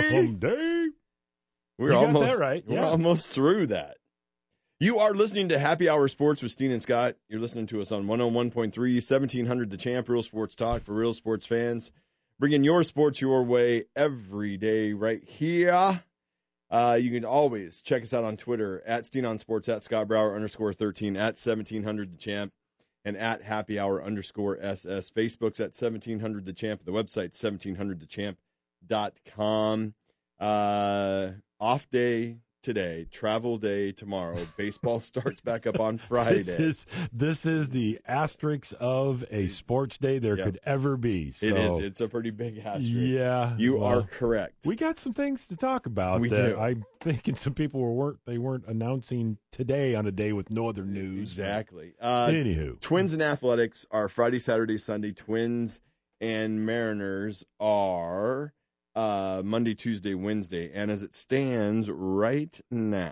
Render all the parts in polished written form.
Someday. We're You got almost that right. We're Yeah. almost through that. You are listening to Happy Hour Sports with Steen and Scott. You're listening to us on 101.3, 1700 The Champ, real sports talk for real sports fans. Bringing your sports your way every day right here. You can always check us out on Twitter at Steen on Sports, at Scott Brower _13, at 1700 The Champ, and at Happy Hour _SS. Facebook's at 1700 The Champ. The website's 1700thechamp.com. Off day today, travel day tomorrow. Baseball starts back up on Friday. This is the asterisk of a sports day there could ever be. So, it is. It's a pretty big asterisk. Yeah. You are correct. We got some things to talk about. We that do. I'm thinking some people weren't announcing today on a day with no other news. Exactly. Anywho. Twins and Athletics are Friday, Saturday, Sunday. Twins and Mariners are Monday, Tuesday, Wednesday. And as it stands right now,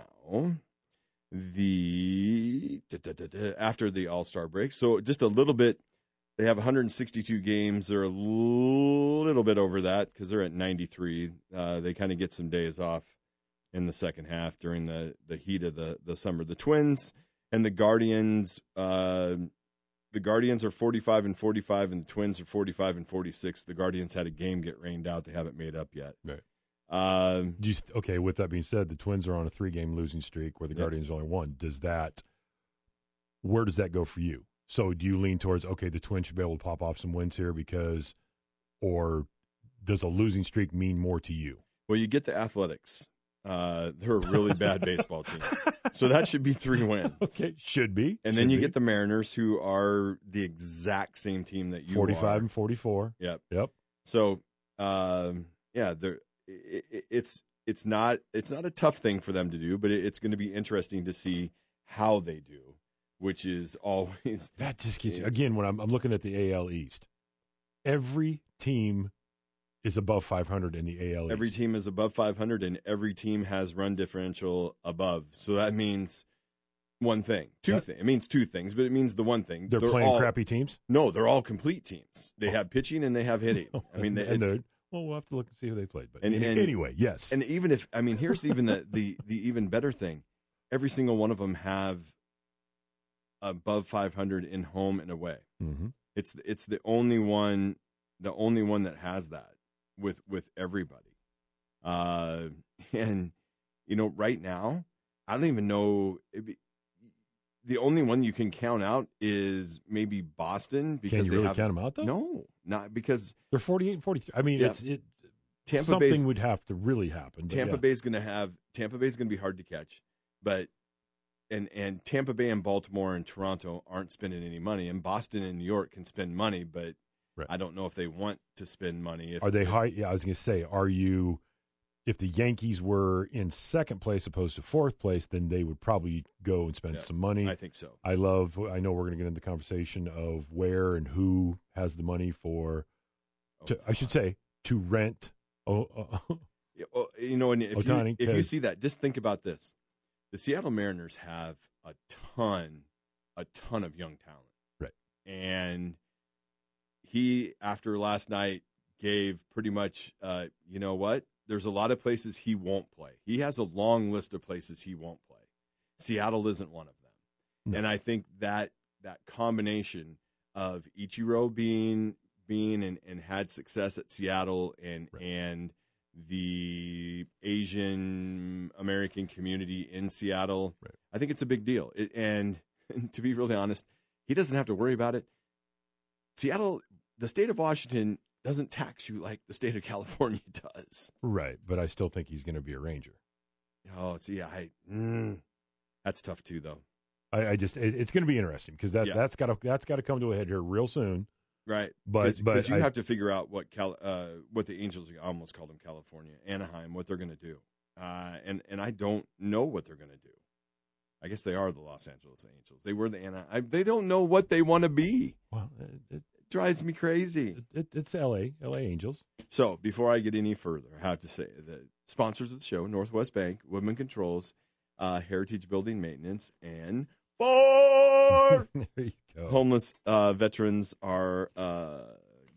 after the All-Star break, so just a little bit, they have 162 games. They're a little bit over that because they're at 93. They kind of get some days off in the second half during the heat of the summer. The Twins and the Guardians, the Guardians are 45 and 45, and the Twins are 45 and 46. The Guardians had a game get rained out. They haven't made up yet. Right. Okay, with that being said, the Twins are on a 3-game losing streak where the Guardians only one. Where does that go for you? So do you lean towards, okay, the Twins should be able to pop off some wins here or does a losing streak mean more to you? Well, you get the Athletics. They're a really bad baseball team. So that should be 3 wins. Okay, should be. And then you get the Mariners, who are the exact same team that you 45 are. and 44. Yep. So, it's not a tough thing for them to do, but it's going to be interesting to see how they do, which is always that just gets again when I'm looking at the AL East. Every team is above 500 in the AL East. Every team is above 500, and every team has run differential above. So that means one thing. It means two things, but it means the one thing. They're playing all crappy teams? No, they're all complete teams. They have pitching and they have hitting. I mean, we'll have to look and see who they played. But anyway, yes. And even if, here's even the even better thing. Every single one of them have above 500 in home and away. Mm-hmm. It's the only one that has that with everybody. And right now, I don't even know. The only one you can count out is maybe Boston, because can you really count them out though? No, not because they're 48 and 43. I mean, Tampa something Bay's, would have to really happen. Tampa Bay's going to be hard to catch, but and Tampa Bay and Baltimore and Toronto aren't spending any money, and Boston and New York can spend money, but right. I don't know if they want to spend money. Are they high? Yeah, I was going to say, if the Yankees were in second place opposed to fourth place, then they would probably go and spend some money. I think so. I know we're going to get into the conversation of where and who has the money to rent. And if you see that, just think about this. The Seattle Mariners have a ton of young talent. Right. And he, after last night, gave pretty much, you know what? There's a lot of places he won't play. He has a long list of places he won't play. Seattle isn't one of them. No. And I think that combination of Ichiro being and had success at Seattle and the Asian American community in Seattle, right. I think it's a big deal. And to be really honest, he doesn't have to worry about it. Seattle, the state of Washington, doesn't tax you like the state of California does. Right, but I still think he's going to be a Ranger. Oh, see, that's tough too, though. It's going to be interesting because that's got to come to a head here real soon. Right, but you have to figure out what the Angels, I almost called them California, Anaheim, what they're going to do, and I don't know what they're going to do. I guess they are the Los Angeles Angels. They were the Anaheim. They don't know what they want to be. Well, it drives me crazy. It's LA Angels. So before I get any further, I have to say the sponsors of the show: Northwest Bank, Woodman Controls, Heritage Building Maintenance, and there you go. Homeless veterans are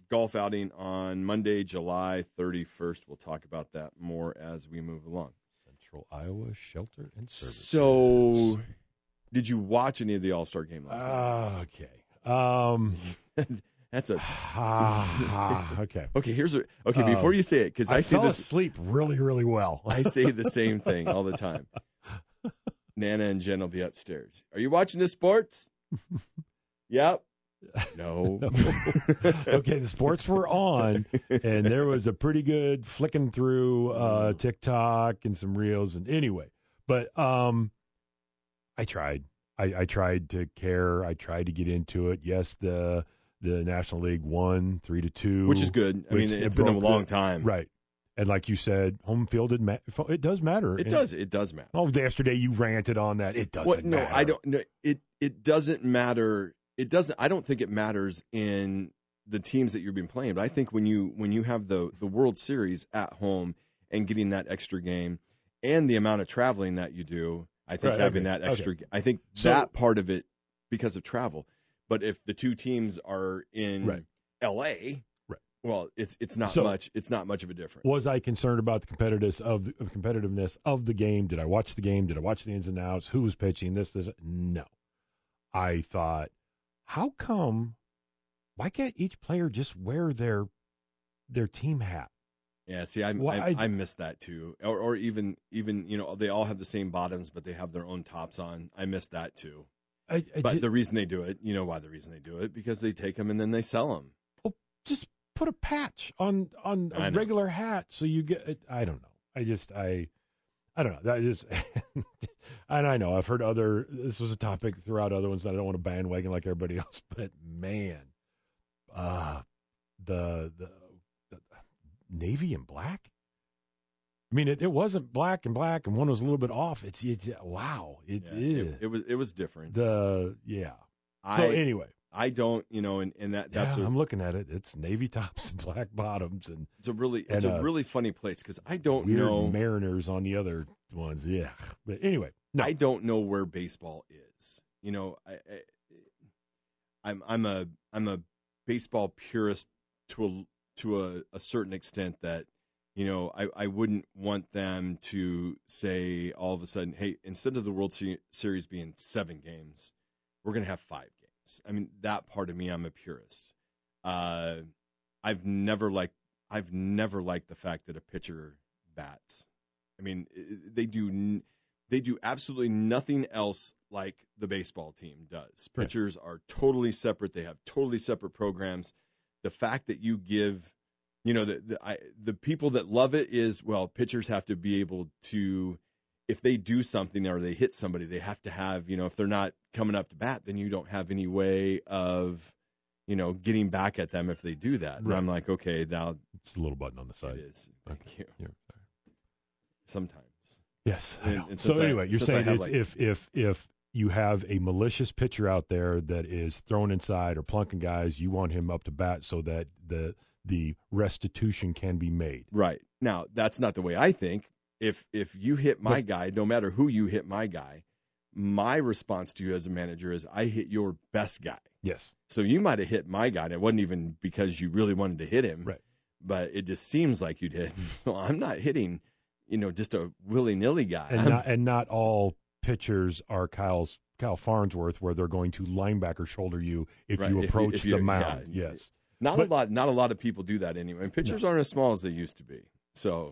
golf outing on Monday, July 31st. We'll talk about that more as we move along. Central Iowa Shelter and Service. So, did you watch any of the All-Star game last night? Okay. That's a okay. Okay. Before you say it, because I fell asleep really, really well. I say the same thing all the time. Nana and Jen will be upstairs. Are you watching the sports? Yep. No. Okay, the sports were on, and there was a pretty good flicking through TikTok and some reels. And anyway, but I tried. I tried to care. I tried to get into it. Yes, the National League won 3-2, which is good. I mean, it's been a long time, right? And like you said, home field it does matter. It does matter. Oh, yesterday you ranted on that. It doesn't matter. No, I don't. No, it doesn't matter. It doesn't. I don't think it matters in the teams that you've been playing. But I think when you have the World Series at home and getting that extra game and the amount of traveling that you do, I think having that extra. Okay. I think that part of it because of travel. But if the two teams are in L.A., well, it's not much. It's not much of a difference. Was I concerned about the competitiveness of the game? Did I watch the game? Did I watch the ins and outs? Who was pitching? This. No. I thought, how come? Why can't each player just wear their team hat? Yeah. See, I missed that too. Or even they all have the same bottoms, but they have their own tops on. I missed that too. But the reason they do it, you know why the reason they do it? Because they take them and then they sell them. Well, just put a patch on a regular hat so you get it. I don't know. I don't know. That is, and I know I've heard this was a topic throughout other ones that I don't want to bandwagon like everybody else, but man, the navy and black. I mean, it wasn't black and one was a little bit off. It's wow. It was different. So anyway, I don't, and that's I'm looking at it. It's navy tops and black bottoms, and it's a really funny place because I don't weird know Mariners on the other ones. Yeah, but anyway, no. I don't know where baseball is. I'm a baseball purist to a certain extent that. I wouldn't want them to say all of a sudden, hey, instead of the World Series being 7 games, we're going to have 5 games. I mean, that part of me, I'm a purist. I've never liked the fact that a pitcher bats. I mean, they do absolutely nothing else like the baseball team does. Pitchers are totally separate. They have totally separate programs. The fact that you give the people that love it is, well, pitchers have to be able to, if they do something or they hit somebody, they have to have, if they're not coming up to bat, then you don't have any way of, getting back at them if they do that. Right. And I'm like, okay, now. It's a little button on the side. It is. Thank you. Sometimes. Yes. So anyway, you're saying if you have a malicious pitcher out there that is thrown inside or plunking guys, you want him up to bat so that the restitution can be made. Right. Now, that's not the way I think. If you hit my guy, no matter who you hit my guy, my response to you as a manager is I hit your best guy. Yes. So you might have hit my guy, and it wasn't even because you really wanted to hit him. Right. But it just seems like you'd hit. So I'm not hitting, just a willy-nilly guy. And not all pitchers are Kyle Farnsworth, where they're going to linebacker shoulder you if you approach the mound. Yeah. Yes. Not a lot of people do that anyway. And pitchers aren't as small as they used to be. So,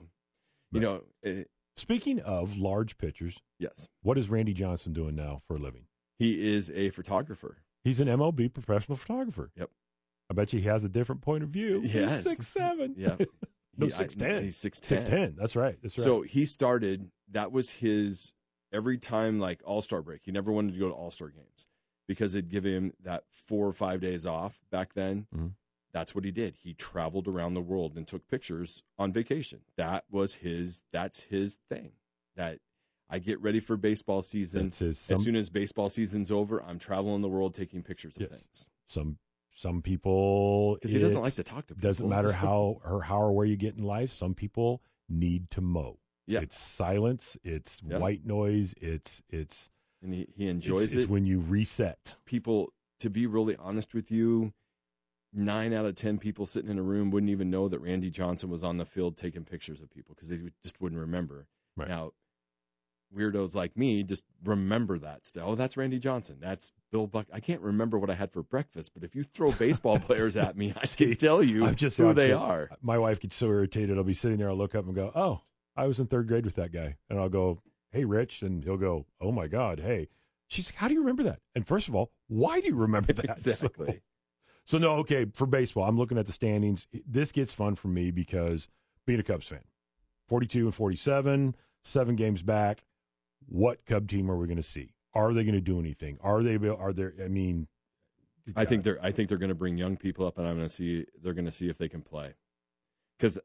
speaking of large pitchers, yes. What is Randy Johnson doing now for a living? He is a photographer. He's an MLB professional photographer. Yep. I bet you he has a different point of view. Yes. He's 6'7". Yeah. No, 6'10". He's 6'10". That's right. So he started, that was his, every time like All-Star break, he never wanted to go to All-Star games because it'd give him that 4 or 5 days off back then. Mm-hmm. That's what he did. He traveled around the world and took pictures on vacation. That's his thing. That I get ready for baseball season. As soon as baseball season's over, I'm traveling the world taking pictures of things. Some people, because he doesn't like to talk to people. Doesn't matter how or where you get in life. Some people need to mow. Yeah. It's silence. It's white noise. It's and he enjoys it. It's when you reset. People, to be really honest with you, 9 out of 10 people sitting in a room wouldn't even know that Randy Johnson was on the field taking pictures of people because they just wouldn't remember. Right. Now, weirdos like me just remember that still. Oh, that's Randy Johnson. That's Bill Buck. I can't remember what I had for breakfast, but if you throw baseball players at me, I can tell you who they are. My wife gets so irritated. I'll be sitting there, I'll look up and go, oh, I was in third grade with that guy. And I'll go, hey, Rich. And he'll go, oh, my God, hey. She's like, how do you remember that? And first of all, why do you remember that? Exactly. So, no, okay, for baseball, I'm looking at the standings. This gets fun for me because being a Cubs fan, 42 and 47, 7 games back. What Cub team are we going to see? Are they going to do anything? Are there? I mean, I think they're going to bring young people up, and they're going to see if they can play. Because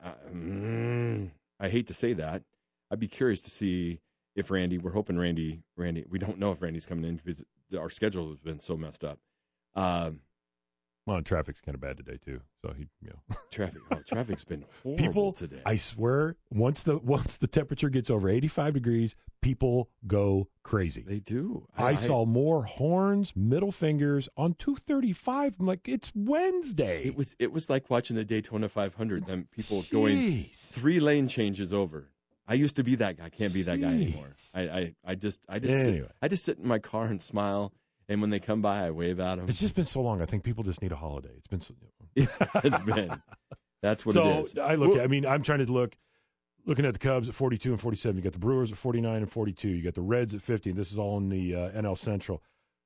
I hate to say that, I'd be curious to see if Randy. We're hoping Randy. We don't know if Randy's coming in because our schedule has been so messed up. Well, traffic's kind of bad today too. So traffic's been horrible people, today. I swear, once the temperature gets over 85 degrees, people go crazy. They do. I saw more horns, middle fingers on 235. I'm like, it's Wednesday. It was like watching the Daytona 500. Them people going 3-lane changes over. I used to be that guy. I can't be that guy anymore. I just sit in my car and smile. And when they come by, I wave at them. It's just been so long. I think people just need a holiday. It's been so. It's been. That's what it is. So I'm trying to looking at the Cubs at 42 and 47. You got the Brewers at 49 and 42. You got the Reds at 50. And this is all in the NL Central.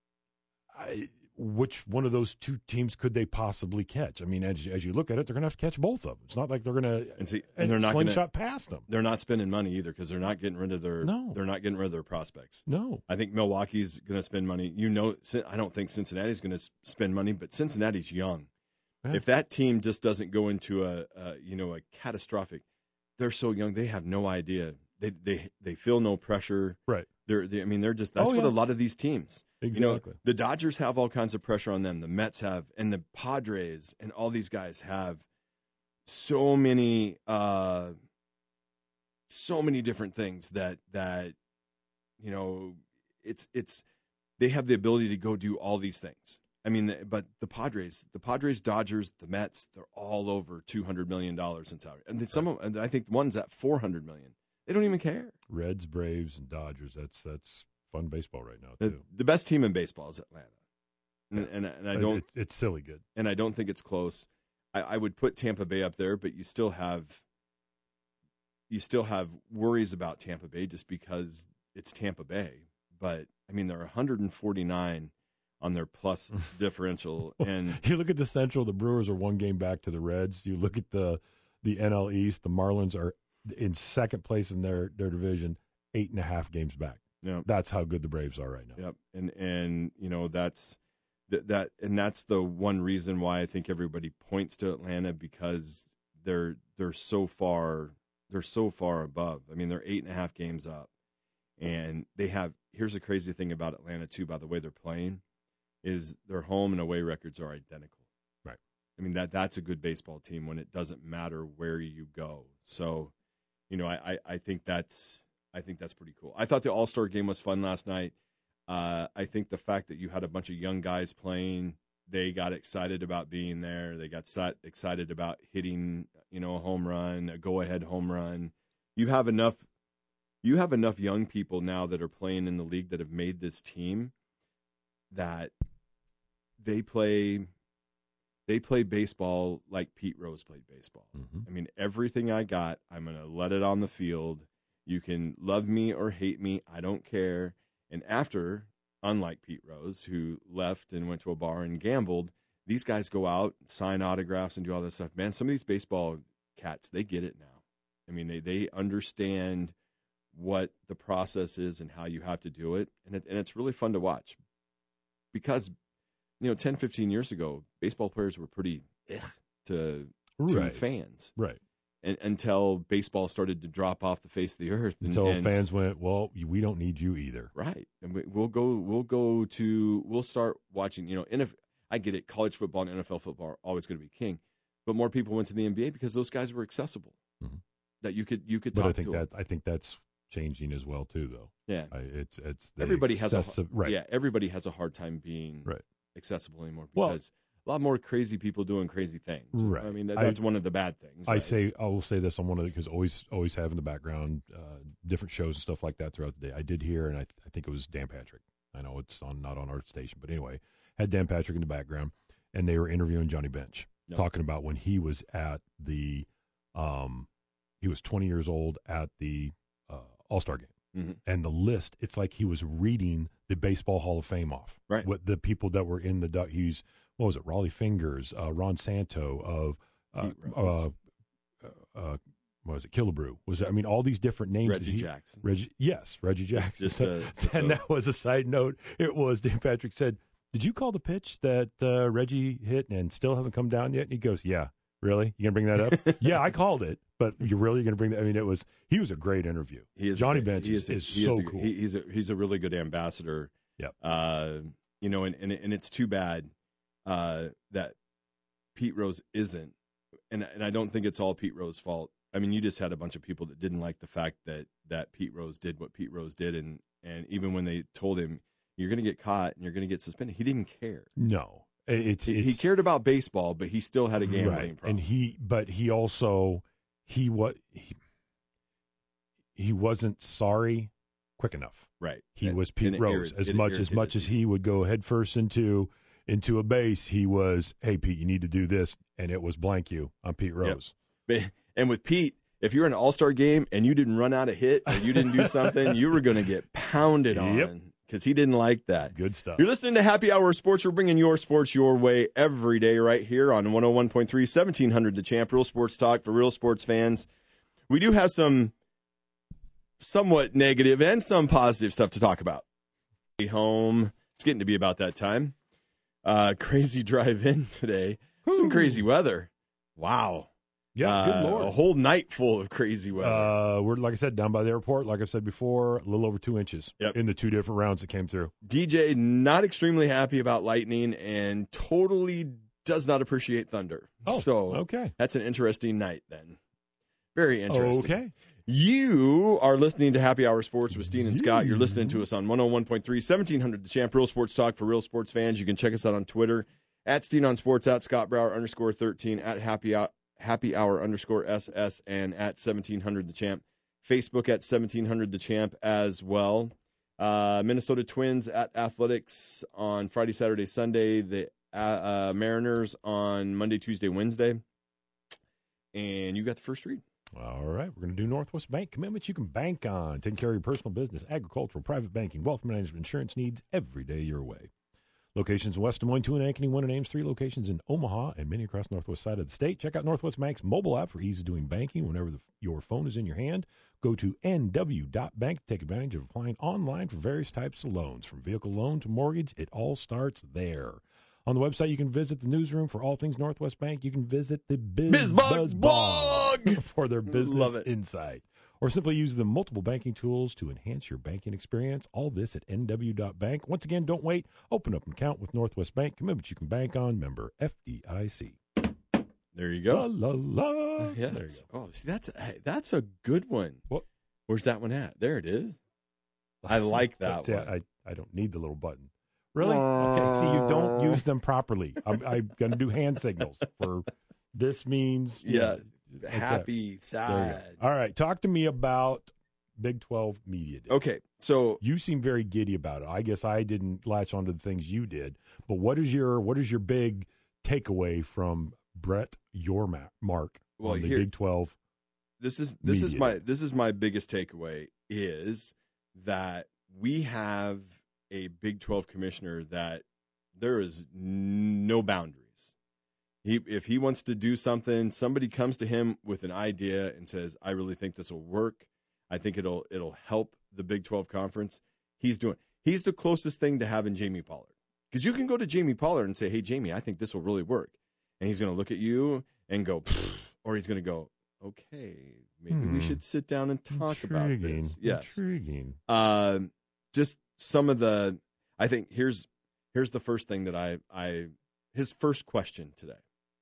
Which one of those two teams could they possibly catch? I mean, as you look at it, they're going to have to catch both of them. It's not like they're going to and they're not slingshot past them. They're not spending money either because they're not getting rid of their They're not getting rid of their prospects. No, I think Milwaukee's going to spend money. I don't think Cincinnati's going to spend money, but Cincinnati's young. Yeah. If that team just doesn't go into a catastrophic, they're so young they have no idea. They feel no pressure. Right. They're just that's what a lot of these teams. Exactly. The Dodgers have all kinds of pressure on them. The Mets have, and the Padres, and all these guys have so many different things that it's they have the ability to go do all these things. I mean, but the Padres, Dodgers, the Mets, they're all over $200 million in salary, and some of them, I think one's at $400 million. They don't even care. Reds, Braves, and Dodgers. That's fun baseball right now too. The best team in baseball is Atlanta, and I don't. It's silly good, and I don't think it's close. I would put Tampa Bay up there, but you still have worries about Tampa Bay just because it's Tampa Bay. But I mean, they're 149 on their plus differential, and you look at the Central. The Brewers are 1 game back to the Reds. You look at the NL East. The Marlins are in second place in their division, 8.5 games back. Yeah, that's how good the Braves are right now. Yep, and that's the one reason why I think everybody points to Atlanta because they're so far above. I mean, they're 8.5 games up, and they have. Here's the crazy thing about Atlanta too. By the way they're playing, is their home and away records are identical. Right. I mean that's a good baseball team when it doesn't matter where you go. So, I think that's pretty cool. I thought the All-Star game was fun last night. I think the fact that you had a bunch of young guys playing, they got excited about being there. They got excited about hitting, a home run, a go-ahead home run. You have enough young people now that are playing in the league that have made this team that they play baseball like Pete Rose played baseball. Mm-hmm. I mean, everything I got, I'm going to let it on the field. You can love me or hate me. I don't care. And after, unlike Pete Rose, who left and went to a bar and gambled, these guys go out, sign autographs, and do all this stuff. Man, some of these baseball cats, they get it now. I mean, they understand what the process is and how you have to do it. And it's really fun to watch. Because, 10, 15 years ago, baseball players were pretty to fans. Right. And, until baseball started to drop off the face of the earth. Until fans went, well, we don't need you either. Right. And we'll start watching, I get it, college football and NFL football are always going to be king. But more people went to the NBA because those guys were accessible. Mm-hmm. That you could talk to. I think that's changing as well too, though. Yeah. It's everybody has a hard time being accessible anymore because a lot more crazy people doing crazy things. Right. I mean, that's one of the bad things. Right? I will say this on one of the, because always have in the background different shows and stuff like that throughout the day. I did hear, and I think it was Dan Patrick. I know it's not on our station, but anyway, had Dan Patrick in the background, and they were interviewing Johnny Bench, talking about when he was at the, he was 20 years old at the All-Star game. Mm-hmm. And the list, it's like he was reading the Baseball Hall of Fame off. Right. What the people that were in the, what was it, Raleigh Fingers, Ron Santo, what was it, Killebrew? I mean, all these different names. Reggie Jackson. Reggie Jackson. And that was a side note. It was, Dan Patrick said, did you call the pitch that Reggie hit and still hasn't come down yet? And he goes, yeah. Really? You going to bring that up? Yeah, I called it, but you're really going to bring that? I mean, he was a great interview. Johnny Bench is so cool. He's a really good ambassador. Yeah. You know, and it's too bad that Pete Rose isn't, and I don't think it's all Pete Rose's fault. I mean, you just had a bunch of people that didn't like the fact that Pete Rose did what Pete Rose did, and even when they told him you're going to get caught and you're going to get suspended, he didn't care. No. He cared about baseball, but he still had a gambling problem. And he wasn't sorry quick enough. Right. He was Pete Rose. As much as he would go headfirst into a base, he was, hey, Pete, you need to do this, and it was blank you on Pete Rose. Yep. And with Pete, if you're in an all-star game and you didn't run out a hit or you didn't do something, you were going to get pounded on. Yep. Because he didn't like that. Good stuff. You're listening to Happy Hour Sports. We're bringing your sports your way every day right here on 101.3, 1700 The Champ, real sports talk for real sports fans. We do have some somewhat negative and some positive stuff to talk about. Home. It's getting to be about that time. Crazy drive-in today. Some crazy weather. Wow. Yeah, good Lord. A whole night full of crazy weather. We're, like I said, down by the airport. Like I said before, a little over 2 inches in the two different rounds that came through. DJ not extremely happy about lightning and totally does not appreciate thunder. Oh, so okay. That's an interesting night then. Very interesting. Okay. You are listening to Happy Hour Sports with Steen and Scott. You're listening to us on 101.3, 1700 The Champ, real sports talk for real sports fans. You can check us out on Twitter at Steen on Sports, at Scott Brower _13, at Happy Hour _SS, and at 1700 The Champ. Facebook at 1700 The Champ as well. Minnesota Twins at Athletics on Friday, Saturday, Sunday. The Mariners on Monday, Tuesday, Wednesday. And you got the first read. All right, we're going to do Northwest Bank. Commitments you can bank on. Taking care of your personal business, agricultural, private banking, wealth management, insurance needs every day your way. Locations in West Des Moines, 2 in Ankeny, 1 in Ames, 3 locations in Omaha, and many across the northwest side of the state. Check out Northwest Bank's mobile app for easy doing banking whenever your phone is in your hand. Go to nw.bank to take advantage of applying online for various types of loans. From vehicle loan to mortgage, it all starts there. On the website, you can visit the newsroom for all things Northwest Bank. You can visit the BizBuzz blog for their business insight. Or simply use the multiple banking tools to enhance your banking experience. All this at nw.bank. Once again, don't wait. Open up an account with Northwest Bank. Commitments you can bank on. Member FDIC. There you go. La, la, la. Yeah. There you go. Oh, see, that's a good one. What? Where's that one at? There it is. I like that one. I don't need the little button. Really? Okay, see, you don't use them properly. I'm going to do hand signals for this means. Yeah. Okay. Happy, sad. All right, talk to me about Big 12 Media Day. Okay, so you seem very giddy about it. I guess I didn't latch onto the things you did, but what is your big takeaway from Brett Yormark on the Big 12? This is my biggest takeaway is that we have a Big 12 commissioner that there is no boundaries. If he wants to do something, somebody comes to him with an idea and says, I really think this will work. I think it'll help the Big 12 conference. He's the closest thing to having Jamie Pollard. Because you can go to Jamie Pollard and say, hey, Jamie, I think this will really work. And he's going to look at you and go, pfft, or he's going to go, okay, maybe we should sit down and talk about this. Yes. Intriguing. Just some of the, I think here's the first thing that his first question today.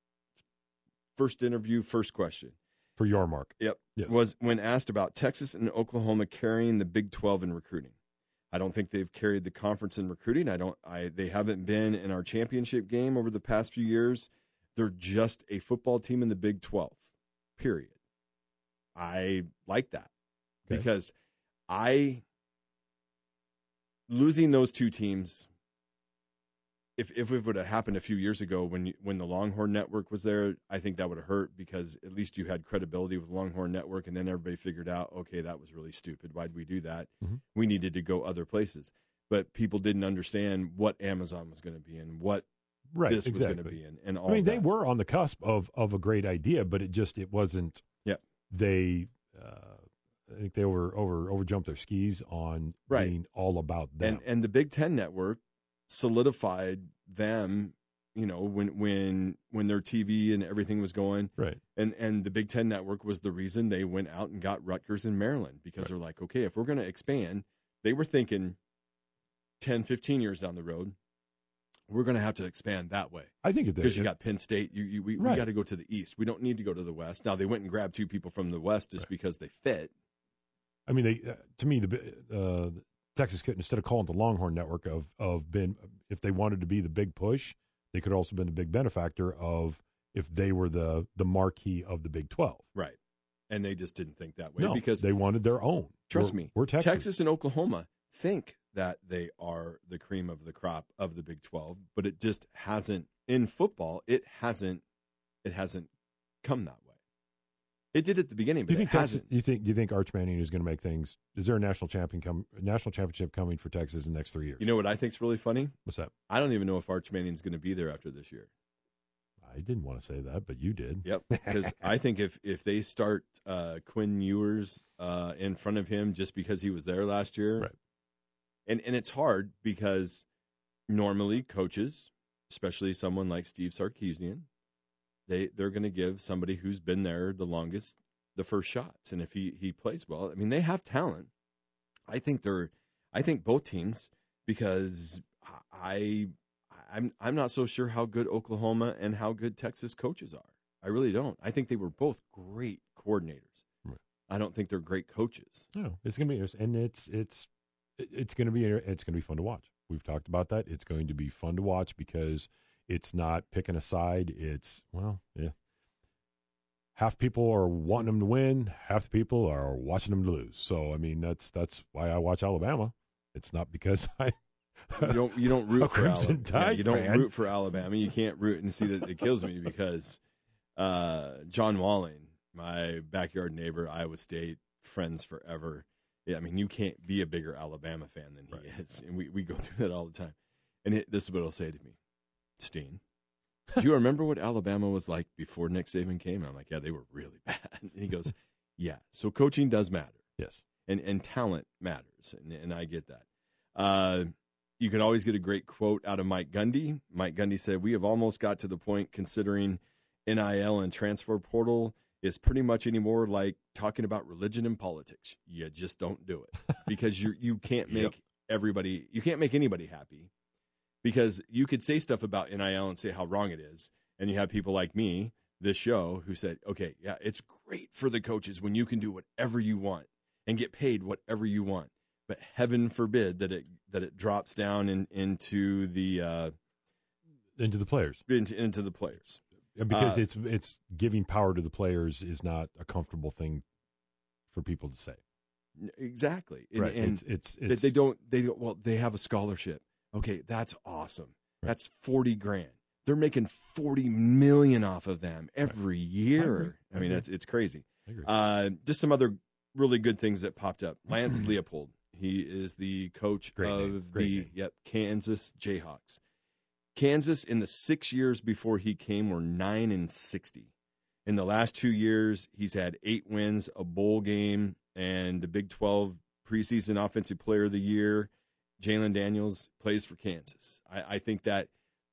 First interview, first question. For Yormark. Yep. Yes. Was when asked about Texas and Oklahoma carrying the Big 12 in recruiting. I don't think they've carried the conference in recruiting. They haven't been in our championship game over the past few years. They're just a football team in the Big 12, period. I like that because losing those two teams, if it would have happened a few years ago when the Longhorn Network was there, I think that would have hurt because at least you had credibility with Longhorn Network, and then everybody figured out, okay, that was really stupid. Why'd we do that? Mm-hmm. We needed to go other places. But people didn't understand what Amazon was going to be and what this was going to be in, and all. I mean, they were on the cusp of a great idea, but it wasn't. Yeah, they. I think they over jumped their skis on being all about them. And the Big Ten Network solidified them, when their TV and everything was going. Right. And the Big Ten Network was the reason they went out and got Rutgers in Maryland because they're like, okay, if we're going to expand, they were thinking 10, 15 years down the road, we're going to have to expand that way. I think because you got Penn State, we got to go to the East. We don't need to go to the West. Now they went and grabbed two people from the West just because they fit. I mean, to me, the Texas could, instead of calling it the Longhorn Network, if they wanted to be the big push, they could also been the big benefactor of if they were the marquee of the Big 12. Right. And they just didn't think that way because they wanted their own. Trust me, we're Texas. Texas and Oklahoma think that they are the cream of the crop of the Big 12, but it just hasn't in football. It hasn't come that way. It did at the beginning, but it hasn't. Do you think Arch Manning is going to make things? Is there a national championship coming for Texas in the next 3 years? You know what I think's really funny? What's that? I don't even know if Arch Manning's going to be there after this year. I didn't want to say that, but you did. Yep, because I think if they start Quinn Ewers in front of him just because he was there last year, right. And it's hard because normally coaches, especially someone like Steve Sarkisian, they're going to give somebody who's been there the longest the first shots, and if he plays well, I mean they have talent. I think both teams, because I'm not so sure how good Oklahoma and how good Texas coaches are. I really don't. I think they were both great coordinators. Right. I don't think they're great coaches. No, it's going to be, and it's going to be fun to watch. We've talked about that. It's going to be fun to watch because it's not picking a side. It's half people are wanting them to win, half the people are watching them to lose. So I mean that's why I watch Alabama. It's not because you don't root for Alabama. You don't fan. Root for Alabama. You can't root and see that it kills me because John Walling, my backyard neighbor, Iowa State, friends forever. Yeah, I mean, you can't be a bigger Alabama fan than he is, and we go through that all the time. And this is what he'll say to me, Steen, do you remember what Alabama was like before Nick Saban came? And I'm like, yeah, they were really bad. And he goes, yeah, so coaching does matter. Yes. And talent matters, and I get that. You can always get a great quote out of Mike Gundy. Mike Gundy said, we have almost got to the point considering NIL and transfer portal is pretty much anymore like talking about religion and politics. You just don't do it because you can't make you can't make anybody happy, because you could say stuff about NIL and say how wrong it is. And you have people like me, this show, who said, okay, yeah, it's great for the coaches when you can do whatever you want and get paid whatever you want. But heaven forbid that it drops down into the players. Into the players. Because it's giving power to the players is not a comfortable thing for people to say. Exactly. Right. And it's they don't well, they have a scholarship. Okay, that's awesome. Right. That's $40,000. They're making $40 million off of them every year. I mean, it's crazy. I agree. Just some other really good things that popped up. Lance Leopold. He is the coach of the Kansas Jayhawks. Kansas, in the 6 years before he came, were 9-60. In the last 2 years, he's had 8 wins, a bowl game, and the Big 12 preseason Offensive Player of the Year. Jalen Daniels plays for Kansas. I think that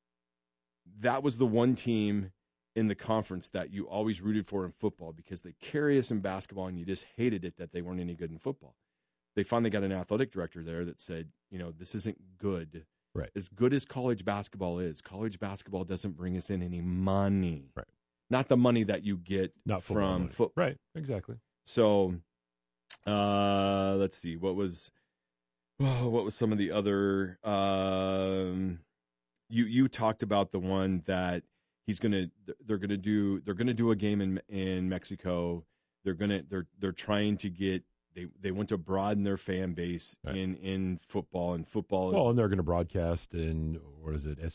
was the one team in the conference that you always rooted for in football because they carry us in basketball, and you just hated it that they weren't any good in football. They finally got an athletic director there that said, this isn't good. Right. As good as college basketball is, college basketball doesn't bring us in any money. Right. Not the money that you get from football. Right, exactly. So let's see. What was Oh, what was some of the other? You talked about the one that they're gonna do a game in Mexico. They're trying to get they want to broaden their fan base Right. in football, and football is Well, and they're going to broadcast in, what is it,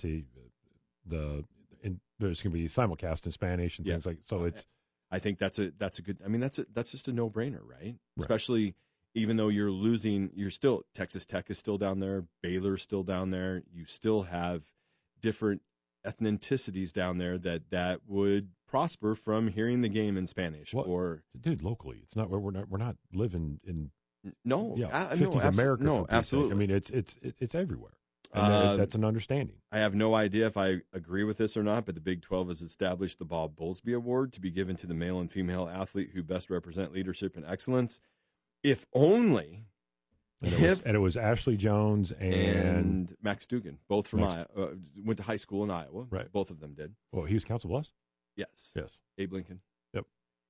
there's going to be simulcast in Spanish and things like, so it's. I think that's a good. I mean, that's just a no-brainer, right? Especially even though you're losing, Texas Tech is still down there, Baylor's still down there. You still have different ethnicities down there that would prosper from hearing the game in Spanish. Well, or dude, locally, it's not we're not living in 50s America. No, absolutely. I mean, it's everywhere. And that's an understanding. I have no idea if I agree with this or not, but the Big 12 has established the Bob Bowlesby Award to be given to the male and female athlete who best represent leadership and excellence. If only. And it was Ashley Jones and Max Dugan, both from Iowa. Went to high school in Iowa. Right. Both of them did. Well, he was Council Bluffs? Yes. Yes. Abe Lincoln. Yep.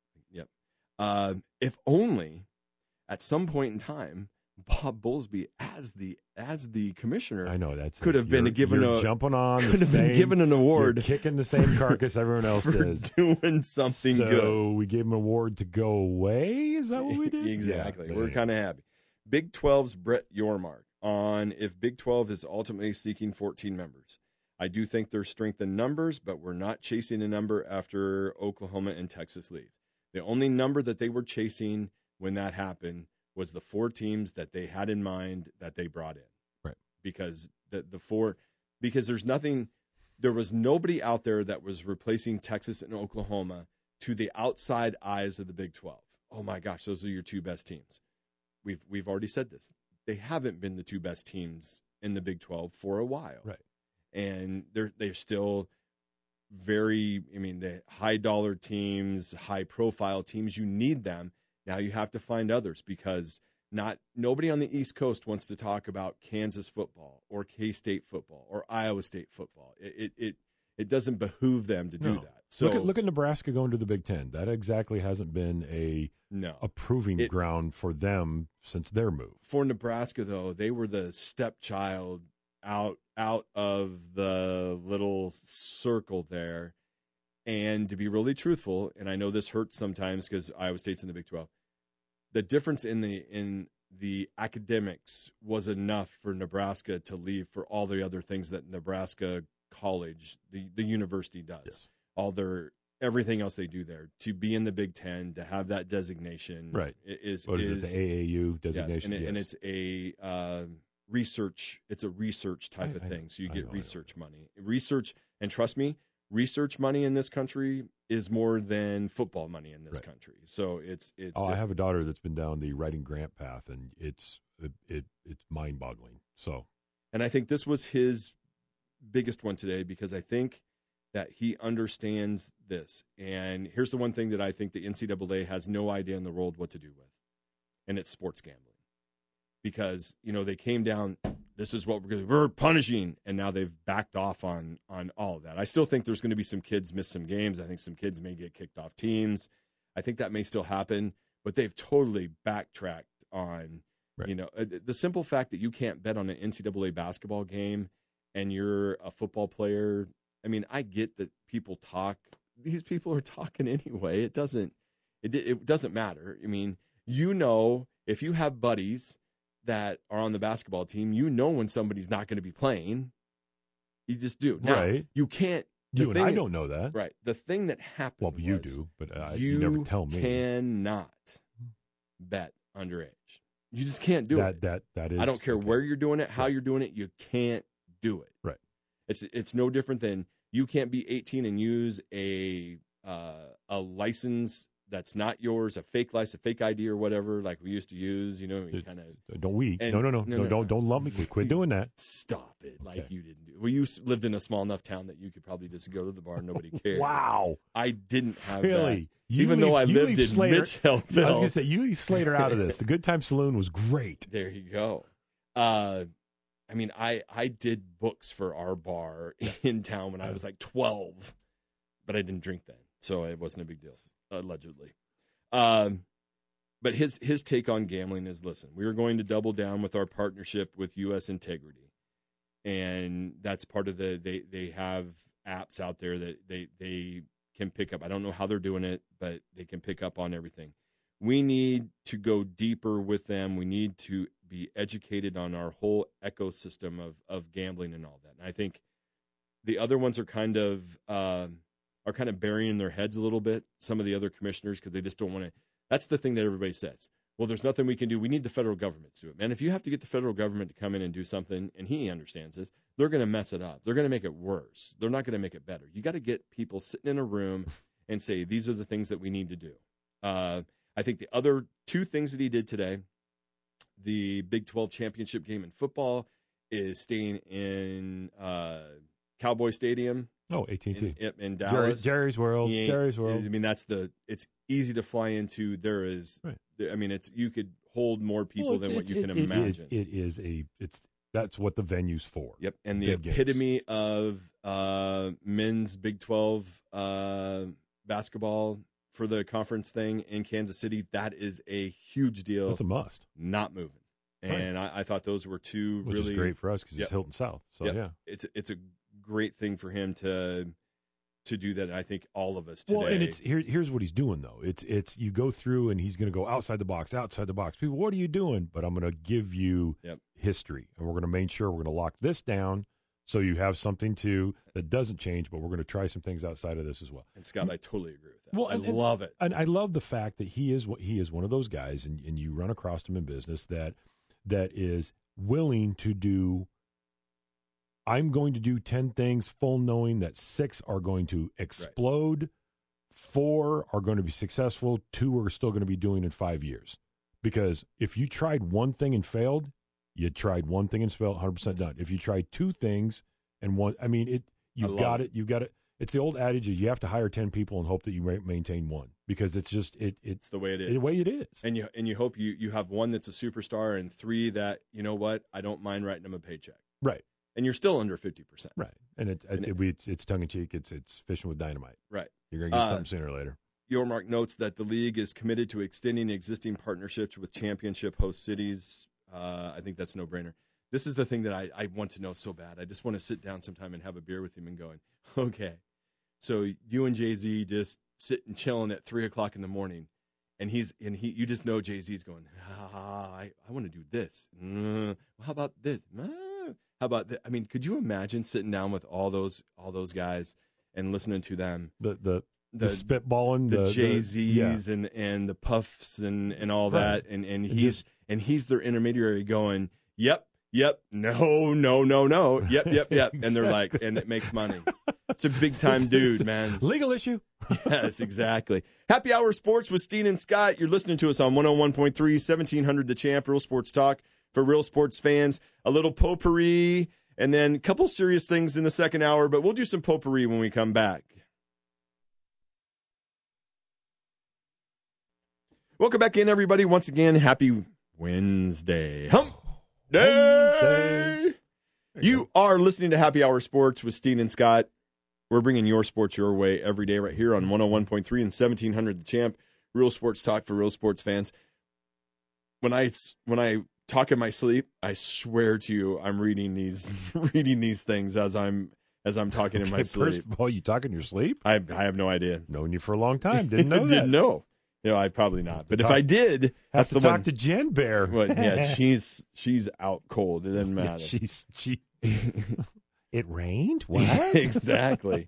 If only at some point in time, Bob Bowlesby as the commissioner, I know that's could have been given jumping on could have been given an award, kicking the same carcass everyone else for is, doing something good. So we gave him an award to go away. Is that what we did? Exactly. Yeah, We're kind of happy. Big 12's Brett Yormark on if Big 12 is ultimately seeking 14 members. I do think there's strength in numbers, but we're not chasing a number after Oklahoma and Texas leave. The only number that they were chasing when that happened was the 4 teams that they had in mind that they brought in. Right. Because because there was nobody out there that was replacing Texas and Oklahoma to the outside eyes of the Big 12. Oh my gosh, those are your 2 best teams. We've already said this. They haven't been the 2 best teams in the Big 12 for a while. Right. And they're still the high dollar teams, high profile teams, you need them. Now you have to find others because nobody on the East Coast wants to talk about Kansas football or K-State football or Iowa State football. It doesn't behoove them to do that. So look at Nebraska going to the Big Ten. That exactly hasn't been a proving ground for them since their move. For Nebraska, though, they were the stepchild out of the little circle there. And to be really truthful, and I know this hurts sometimes because Iowa State's in the Big 12, the difference in the academics was enough for Nebraska to leave for all the other things that Nebraska College, the university does. Yes. Everything else they do there, to be in the Big Ten, to have that designation, right? Is the AAU designation? Yeah, and it's a research. It's a research type of thing. So you get research money. Research, and trust me, research money in this country is more than football money in this country. So it's. I have a daughter that's been down the writing grant path, and it's mind-boggling. So, and I think this was his biggest one today because I think that he understands this. And here's the one thing that I think the NCAA has no idea in the world what to do with, and it's sports gambling. Because, they came down, this is what we're punishing, and now they've backed off on all of that. I still think there's going to be some kids miss some games. I think some kids may get kicked off teams. I think that may still happen, but they've totally backtracked on, the simple fact that you can't bet on an NCAA basketball game and you're a football player. I mean, I get that people talk. These people are talking anyway. It doesn't matter. I mean, if you have buddies that are on the basketball team, when somebody's not going to be playing. You just do. Now, right. You can't. You and I don't know that. Right. The thing that happened. Well, you do, but you never tell me. You cannot bet underage. You just can't do it. That is. I don't care where you're doing it, how you're doing it. You can't do it. Right. It's no different than you can't be 18 and use a license that's not yours, a fake license, a fake ID or whatever, like we used to use. No. Don't lump me. Quit doing that. Stop it, you didn't do. Well, you lived in a small enough town that you could probably just go to the bar and nobody cared. Wow, I didn't have really. That. Even though I lived in Mitchellville. I was going to say, you leave Slater out of this. The Good Time Saloon was great. There you go. I did books for our bar in town when I was like 12, but I didn't drink then, so it wasn't a big deal, allegedly. But his take on gambling is, listen, we are going to double down with our partnership with U.S. Integrity, and that's part of they have apps out there that they can pick up. I don't know how they're doing it, but they can pick up on everything. We need to go deeper with them. We need to be educated on our whole ecosystem of gambling and all that. And I think the other ones are kind of burying their heads a little bit, some of the other commissioners, because they just don't want to. That's the thing that everybody says. Well, there's nothing we can do. We need the federal government to do it. Man, if you have to get the federal government to come in and do something, and he understands this, they're going to mess it up. They're going to make it worse. They're not going to make it better. You got to get people sitting in a room and say, these are the things that we need to do. I think the other two things that he did today, the Big 12 championship game in football is staying in Cowboy Stadium. Oh, AT&T. In Dallas. Jerry's World. Jerry's World. I mean, it's easy to fly into. There is, right. I mean, you could hold more people than what you can imagine. That's what the venue's for. Yep. And the epitome of men's Big 12 basketball for the conference thing in Kansas City, that is a huge deal. That's a must. Not moving. And right. I thought those were two Which really is great for us because it's Hilton South. So yeah, it's a great thing for him to do that. And I think all of us today. Well, and here's what he's doing though. It's you go through and he's going to go outside the box. People, what are you doing? But I'm going to give you history, and we're going to make sure we're going to lock this down. So you have something that doesn't change, but we're going to try some things outside of this as well. And Scott, I totally agree with that. Well, I love it. And I love the fact that he is one of those guys, and you run across him in business that is willing to do. I'm going to do 10 things, full knowing that 6 are going to explode, right. 4 are going to be successful, 2 are still going to be doing in 5 years. Because if you tried one thing and failed, you tried one thing and failed, 100% done. If you tried 2 things and one, I mean, you've got it. It's the old adage of you have to hire 10 people and hope that you maintain one, because it's just it's the way it is. The way it is. And you hope you have one that's a superstar and 3 that, you know what, I don't mind writing them a paycheck. Right. And you're still under 50%. Right. And it's tongue in cheek. It's fishing with dynamite. Right. You're going to get something sooner or later. Yormark notes that the league is committed to extending existing partnerships with championship host cities. I think that's a no-brainer. This is the thing that I want to know so bad. I just want to sit down sometime and have a beer with him and going, okay, so you and Jay-Z just sitting chilling at 3 o'clock in the morning, and you just know Jay-Z's going, I want to do this. Well, how about this? How about that? I mean, could you imagine sitting down with all those guys and listening to them? The spitballing, the Jay-Z's and the Puffs and all that, and he's their intermediary going, yep, no, yep, Exactly. And they're like, and it makes money. It's a big time dude, man. Legal issue. Yes, exactly. Happy Hour Sports with Steen and Scott. You're listening to us on 101.3, 1700 The Champ, Real Sports Talk for real sports fans. A little potpourri, and then a couple serious things in the second hour, but we'll do some potpourri when we come back. Welcome back in, everybody. Once again, happy Wednesday. Hump Day. You are listening to Happy Hour Sports with Steen and Scott. We're bringing your sports your way every day right here on 101.3 and 1700 The Champ. Real sports talk for real sports fans. When I talk in my sleep, I swear to you, I'm reading these things as I'm talking in my sleep. First of all, you talk in your sleep? I have no idea. Known you for a long time. Didn't know that. Didn't know. No, I probably not. But if I did, have to talk to Jen Bear. Well, yeah, she's out cold. It doesn't matter. It rained? What? Exactly.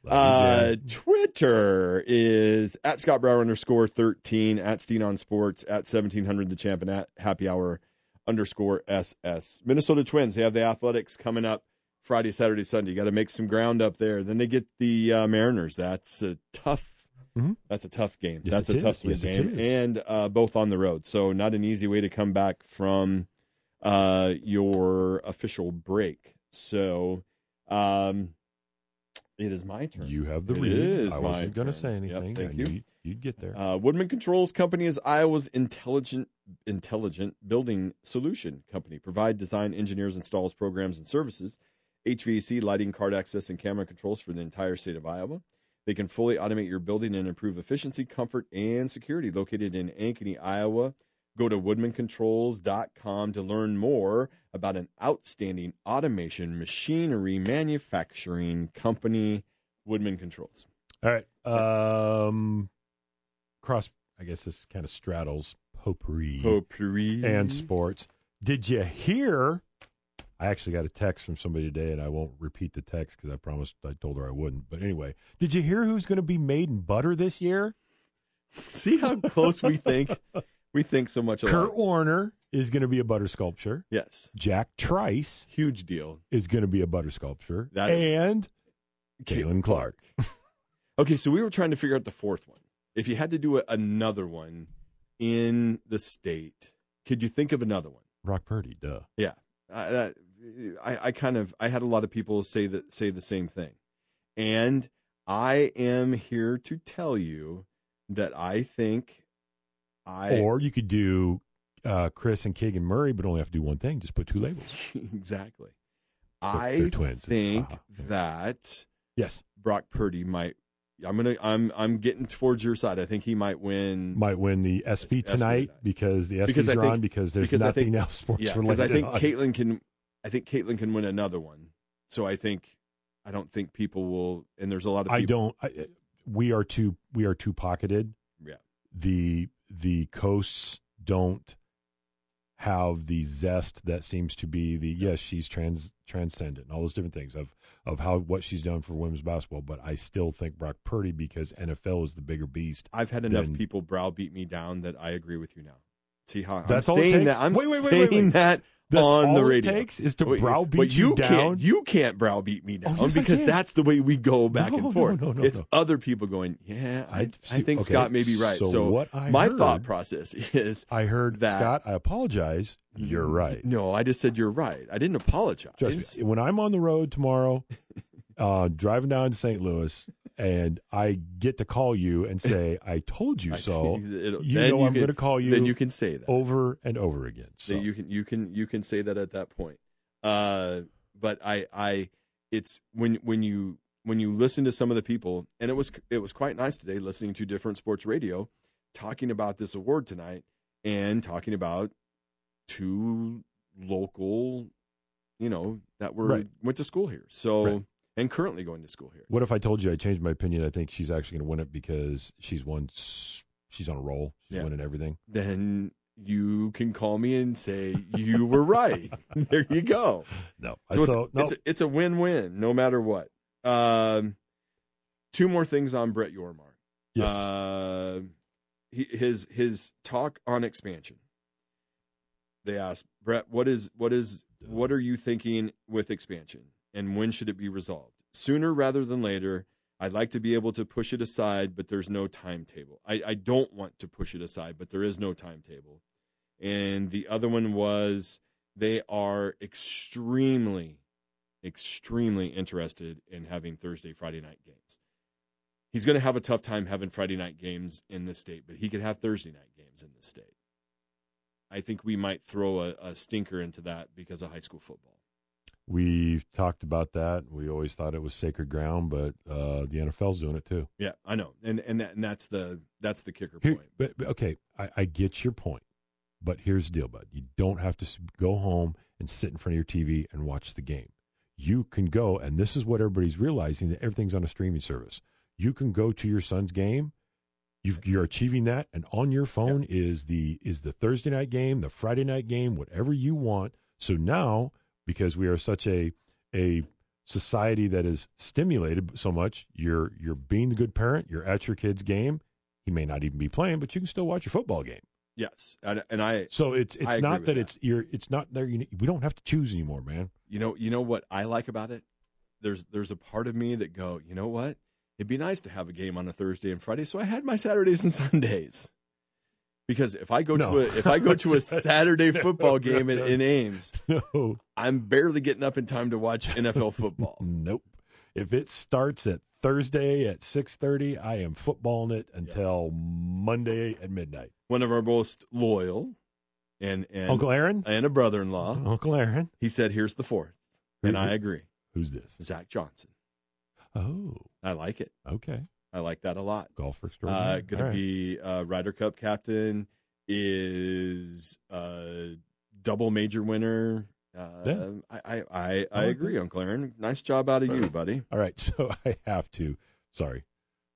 Twitter is at Scott Brower _13, at Steen on Sports, at 1700 The Champ, and at Happy Hour _SS. Minnesota Twins, they have the Athletics coming up Friday, Saturday, Sunday. You got to make some ground up there. Then they get the Mariners. That's a tough. Mm-hmm. That's a tough game. Yes, that's a tough game, and both on the road. So not an easy way to come back from your official break. So it is my turn. You have the read. I wasn't going to say anything. Yep, thank you. You'd get there. Woodman Controls Company is Iowa's intelligent building solution company. Provide design, engineers, installs, programs, and services. HVAC, lighting, card access, and camera controls for the entire state of Iowa. They can fully automate your building and improve efficiency, comfort, and security. Located in Ankeny, Iowa. Go to woodmancontrols.com to learn more about an outstanding automation machinery manufacturing company, Woodman Controls. All right. I guess this kind of straddles potpourri and sports. Did you hear? I actually got a text from somebody today, and I won't repeat the text because I told her I wouldn't. But anyway, did you hear who's going to be made in butter this year? See how close we think? We think so much alike. Kurt Warner is going to be a butter sculpture. Yes. Jack Trice. Huge deal. Is going to be a butter sculpture. And Caitlin Clark. Okay, so we were trying to figure out the fourth one. If you had to do another one in the state, could you think of another one? Brock Purdy, duh. Yeah. I had a lot of people say the same thing. And I am here to tell you that I think Or you could do Chris and Keegan Murray, but only have to do one thing. Just put two labels. Exactly. They're twins. Think that yes, Brock Purdy might. I'm getting towards your side. I think he might win. Might win the ESPY tonight because the ESPYs are on because there's nothing else sports related. Because I think Caitlin can win another one. So I don't think people will. And there's a lot of people. We are too pocketed. Yeah. The coasts don't have the zest that seems to be yes, she's transcendent and all those different things of what she's done for women's basketball. But I still think Brock Purdy because NFL is the bigger beast. I've had enough people browbeat me down that I agree with you now. See how that's I'm all saying it takes? that? I'm wait. saying that that's on all the radio. It takes is to browbeat you down. You can't browbeat me down yes, because that's the way we go back and forth. No, it's other people going, yeah, I think Scott may be right. So what my thought process is I heard that, Scott, I apologize. You're right. No, I just said you're right. I didn't apologize. Trust me, when I'm on the road tomorrow, driving down to St. Louis, and I get to call you and say, I told you so, I'm going to call you. Then you can say that over and over again. So you can say that at that point. But it's when you listen to some of the people, and it was quite nice today listening to different sports radio talking about this award tonight and talking about two local, that went to school here. So. Right. And currently going to school here. What if I told you I changed my opinion? I think she's actually going to win it because she's on a roll. She's winning everything. Then you can call me and say you were right. There you go. No. It's a win-win no matter what. Two more things on Brett Yormark. Yes. His talk on expansion. They asked, Brett, what are you thinking with expansion? And when should it be resolved? Sooner rather than later. I'd like to be able to push it aside, but there's no timetable. I don't want to push it aside, but there is no timetable. And the other one was they are extremely, extremely interested in having Thursday, Friday night games. He's going to have a tough time having Friday night games in this state, but he could have Thursday night games in this state. I think we might throw a stinker into that because of high school football. We've talked about that. We always thought it was sacred ground, but the NFL's doing it too. Yeah, I know, and that's the kicker point. But okay, I get your point, but here's the deal, bud. You don't have to go home and sit in front of your TV and watch the game. You can go, and this is what everybody's realizing, that everything's on a streaming service. You can go to your son's game. You're achieving that, and on your phone is the Thursday night game, the Friday night game, whatever you want. So now, because we are such a society that is stimulated so much, you're being the good parent. You're at your kid's game. He may not even be playing, but you can still watch your football game. Yes, and I. So it's not that it's not there. We don't have to choose anymore, man. You know what I like about it? There's a part of me that go, you know what? It'd be nice to have a game on a Thursday and Friday, so I had my Saturdays and Sundays. Because if I go to a Saturday football game in Ames, I'm barely getting up in time to watch NFL football. Nope. If it starts at Thursday at 6:30, I am footballing it until Monday at midnight. One of our most loyal and Uncle Aaron and a brother-in-law, Uncle Aaron. He said, "Here's the fourth," and I agree. Who's this? Zach Johnson. Oh, I like it. Okay. I like that a lot. Golfer extraordinary. Going to be Ryder Cup captain, is double major winner. I agree, Uncle Aaron. Nice job out of you, buddy. All right, so I have to. Sorry.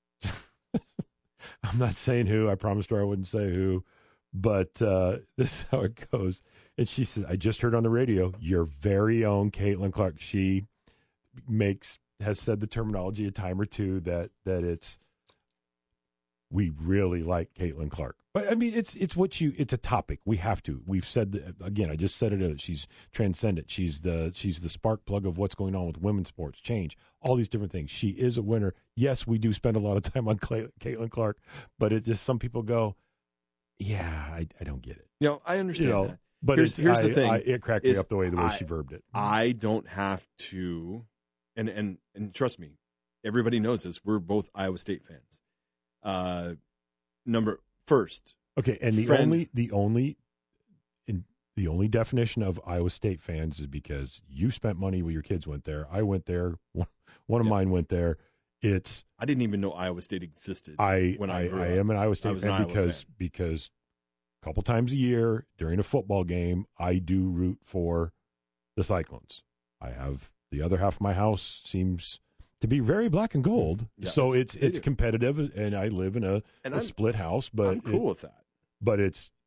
I'm not saying who. I promised her I wouldn't say who. But this is how it goes. And she said, I just heard on the radio, your very own Caitlin Clark. She has said the terminology a time or two that it's, we really like Caitlin Clark. But I mean, it's a topic. We have to. We've said that, again, I just said it. She's transcendent. She's the spark plug of what's going on with women's sports, change, all these different things. She is a winner. Yes, we do spend a lot of time on Caitlin Clark, but it just, some people go, yeah, I don't get it. I understand that. But here's the thing. It cracked me up the way she verbed it. I don't have to, and trust me, everybody knows this. We're both Iowa State fans. First. Okay, and the only definition of Iowa State fans is because you spent money when your kids went there. I went there. One of mine went there. I didn't even know Iowa State existed. I am an Iowa State fan because a couple times a year during a football game, I do root for the Cyclones. I have the other half of my house seems to be very black and gold, so it's competitive, and I live in a split house. But I'm cool with that. But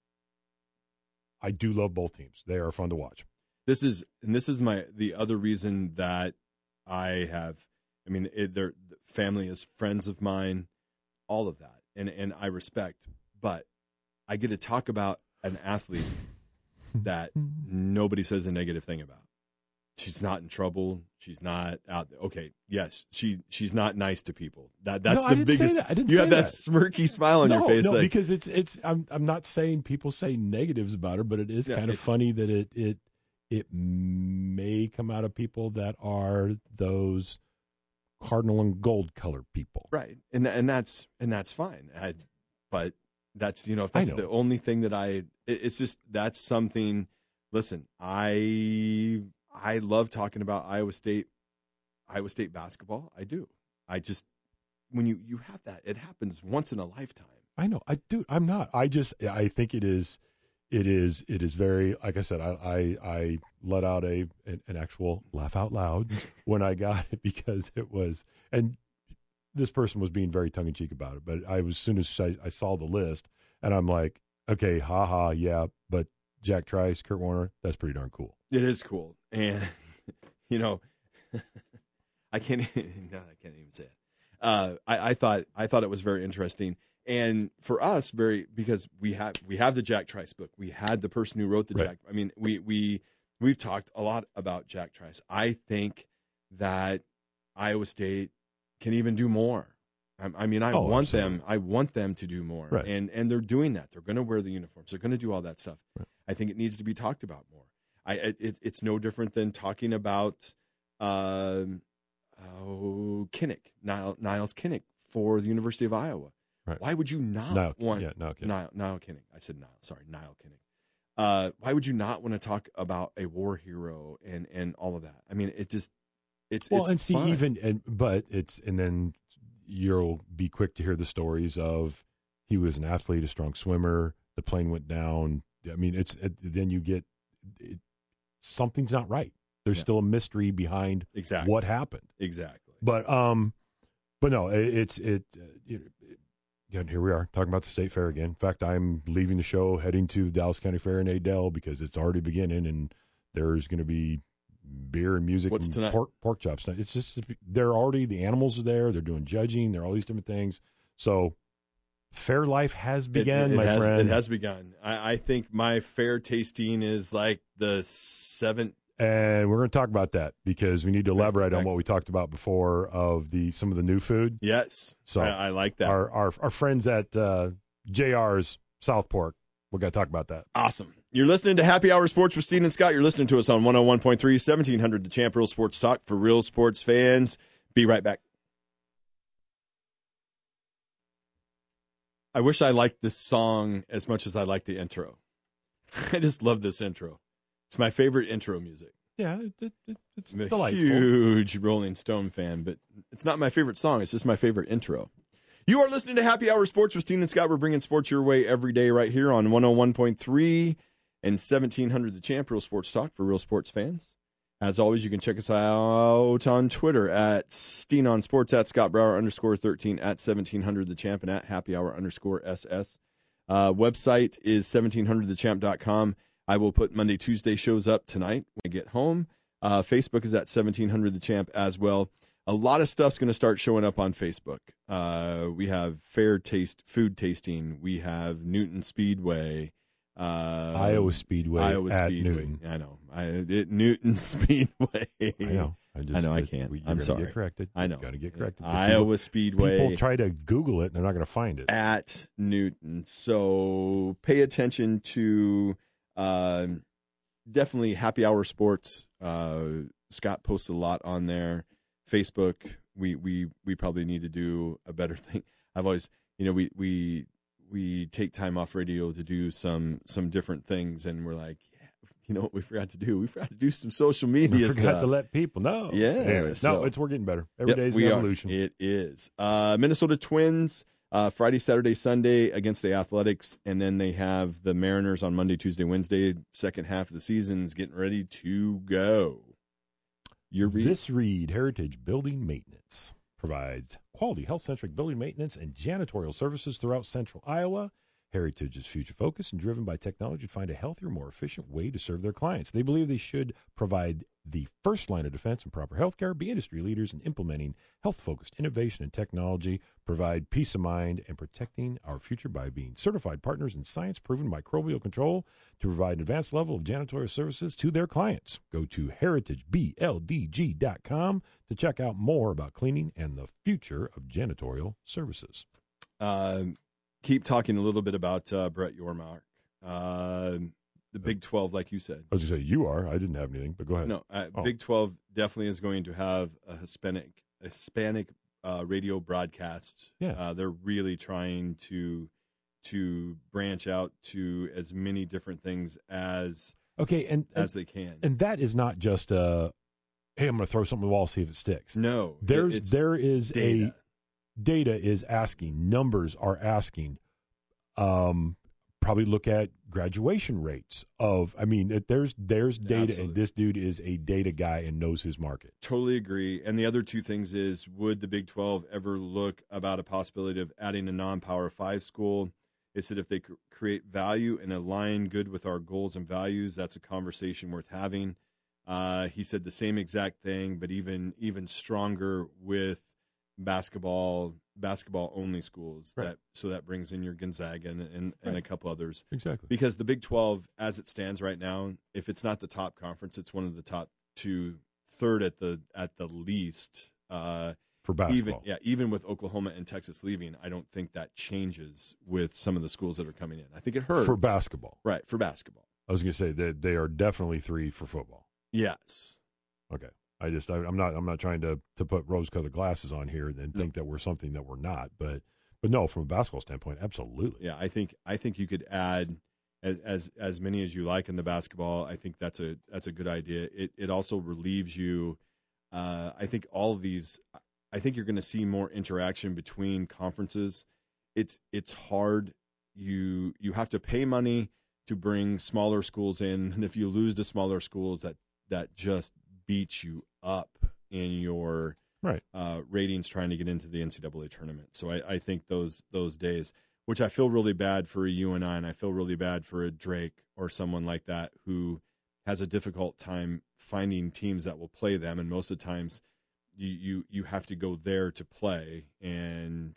I do love both teams. They are fun to watch. This is the other reason that I have. I mean, their family is friends of mine, all of that, and I respect. But I get to talk about an athlete that nobody says a negative thing about. She's not in trouble. She's not out there. Okay, yes, she's not nice to people. That's the biggest. You have that smirky smile on your face. No, because it's. I'm not saying people say negatives about her, but it is kind of funny that it may come out of people that are those cardinal and gold colored people, right? And that's fine. But that's if that's the only thing that it's just that's something. Listen, I love talking about Iowa State basketball. I do. I just, when you have that, it happens once in a lifetime. I know. I do. I'm not. I think it is very, like I said, I let out an actual laugh out loud when I got it, because it was, and this person was being very tongue in cheek about it, but as soon as I saw the list, and I'm like, okay, haha, yeah, but Jack Trice, Kurt Warner, that's pretty darn cool. It is cool. And, I can't even say it. I thought it was very interesting. And for us, because we have the Jack Trice book. We had the person who wrote the Jack. I mean, we've talked a lot about Jack Trice. I think that Iowa State can even do more. I want them to do more. Right. And they're doing that. They're going to wear the uniforms. They're going to do all that stuff. Right. I think it needs to be talked about more. It's no different than talking about Kinnick, Niles Kinnick for the University of Iowa. Right. Why would you not want Niall Kinnick? I said Niall. Sorry, Niall Kinnick. Why would you not want to talk about a war hero and all of that? I mean, it's and see, fun. And then you'll be quick to hear the stories of he was an athlete, a strong swimmer. The plane went down. I mean, then you get something's not right. There's still a mystery behind what happened. Exactly. But no, here we are talking about the state fair again. In fact, I'm leaving the show, heading to the Dallas County Fair in Adel because it's already beginning, and there's going to be beer and music. What's and tonight? Pork chops. It's just the animals are there. They're doing judging. There are all these different things. So fair life has begun, my friend. It has begun. I think my fair tasting is like the 7th. And we're going to talk about that because we need to elaborate on what we talked about before of some of the new food. Yes. So I like that. Our friends at JR's South Pork, we're going to talk about that. Awesome. You're listening to Happy Hour Sports with Steve and Scott. You're listening to us on 101.3, 1700 The Champ, Real Sports Talk for real sports fans. Be right back. I wish I liked this song as much as I like the intro. I just love this intro. It's my favorite intro music. Yeah, it's I'm a delightful. Huge Rolling Stone fan, but it's not my favorite song. It's just my favorite intro. You are listening to Happy Hour Sports with Steen and Scott. We're bringing sports your way every day right here on 101.3 and 1700 The Champ, real sports talk for real sports fans. As always, you can check us out on Twitter at Steen on Sports, at Scott Brower _13, at 1700 The Champ, and at Happy Hour _SS. Website is 1700thechamp.com. I will put Monday, Tuesday shows up tonight when I get home. Facebook is at 1700 The Champ as well. A lot of stuff's going to start showing up on Facebook. We have Fair Taste Food Tasting. We have Newton Speedway. Iowa Speedway. Newton. I know. Newton Speedway. I know. I can't. I'm sorry. Get corrected. I know. Got to get corrected. Iowa Speedway. People try to Google it and they're not going to find it. At Newton. So pay attention to definitely Happy Hour Sports. Scott posts a lot on there. Facebook, we probably need to do a better thing. I've always, we take time off radio to do some different things, and we're like, you know what we forgot to do? We forgot to do some social media stuff. We forgot to let people know. Yeah. Anyway, we're getting better. Every day's an evolution. It is. Minnesota Twins, Friday, Saturday, Sunday against the Athletics, and then they have the Mariners on Monday, Tuesday, Wednesday. Second half of the season is getting ready to go. This read, Heritage Building Maintenance provides quality, health-centric building maintenance and janitorial services throughout central Iowa. Heritage is future-focused and driven by technology to find a healthier, more efficient way to serve their clients. They believe they should provide the first line of defense in proper health care, be industry leaders in implementing health-focused innovation and technology, provide peace of mind, and protecting our future by being certified partners in science-proven microbial control to provide an advanced level of janitorial services to their clients. Go to heritagebldg.com to check out more about cleaning and the future of janitorial services. Keep talking a little bit about Brett Yormark. The Big 12, like you said. I was going to say, you are. I didn't have anything, but go ahead. No, Big 12 definitely is going to have a Hispanic radio broadcast. Yeah. They're really trying to branch out to as many different things as they can. And that is not just hey, I'm going to throw something on the wall, see if it sticks. No. There is data. Data is asking, numbers are asking, probably look at graduation rates there's data. Absolutely. And this dude is a data guy and knows his market. Totally agree. And the other two things is, would the Big 12 ever look about a possibility of adding a non-Power 5 school? It said if they create value and align good with our goals and values, that's a conversation worth having. He said the same exact thing, but even stronger with basketball only schools. Right. That brings in your Gonzaga and a couple others. Exactly. Because the Big 12, as it stands right now, if it's not the top conference, it's one of the top two, third at the least. For basketball. Even with Oklahoma and Texas leaving, I don't think that changes with some of the schools that are coming in. I think it hurts. For basketball. Right, for basketball. I was going to say that they are definitely 3 for football. Yes. Okay. I'm not trying to put rose-colored glasses on here and think that we're something that we're not, but no, from a basketball standpoint, absolutely. Yeah, I think you could add as many as you like in the basketball. I think that's a good idea. It also relieves you. I think all of these. I think you're going to see more interaction between conferences. It's hard. You have to pay money to bring smaller schools in, and if you lose to smaller schools, that just beats you up in your ratings trying to get into the NCAA tournament. So I think those days, which I feel really bad for a UNI, and I feel really bad for a Drake or someone like that who has a difficult time finding teams that will play them, and most of the times you have to go there to play. And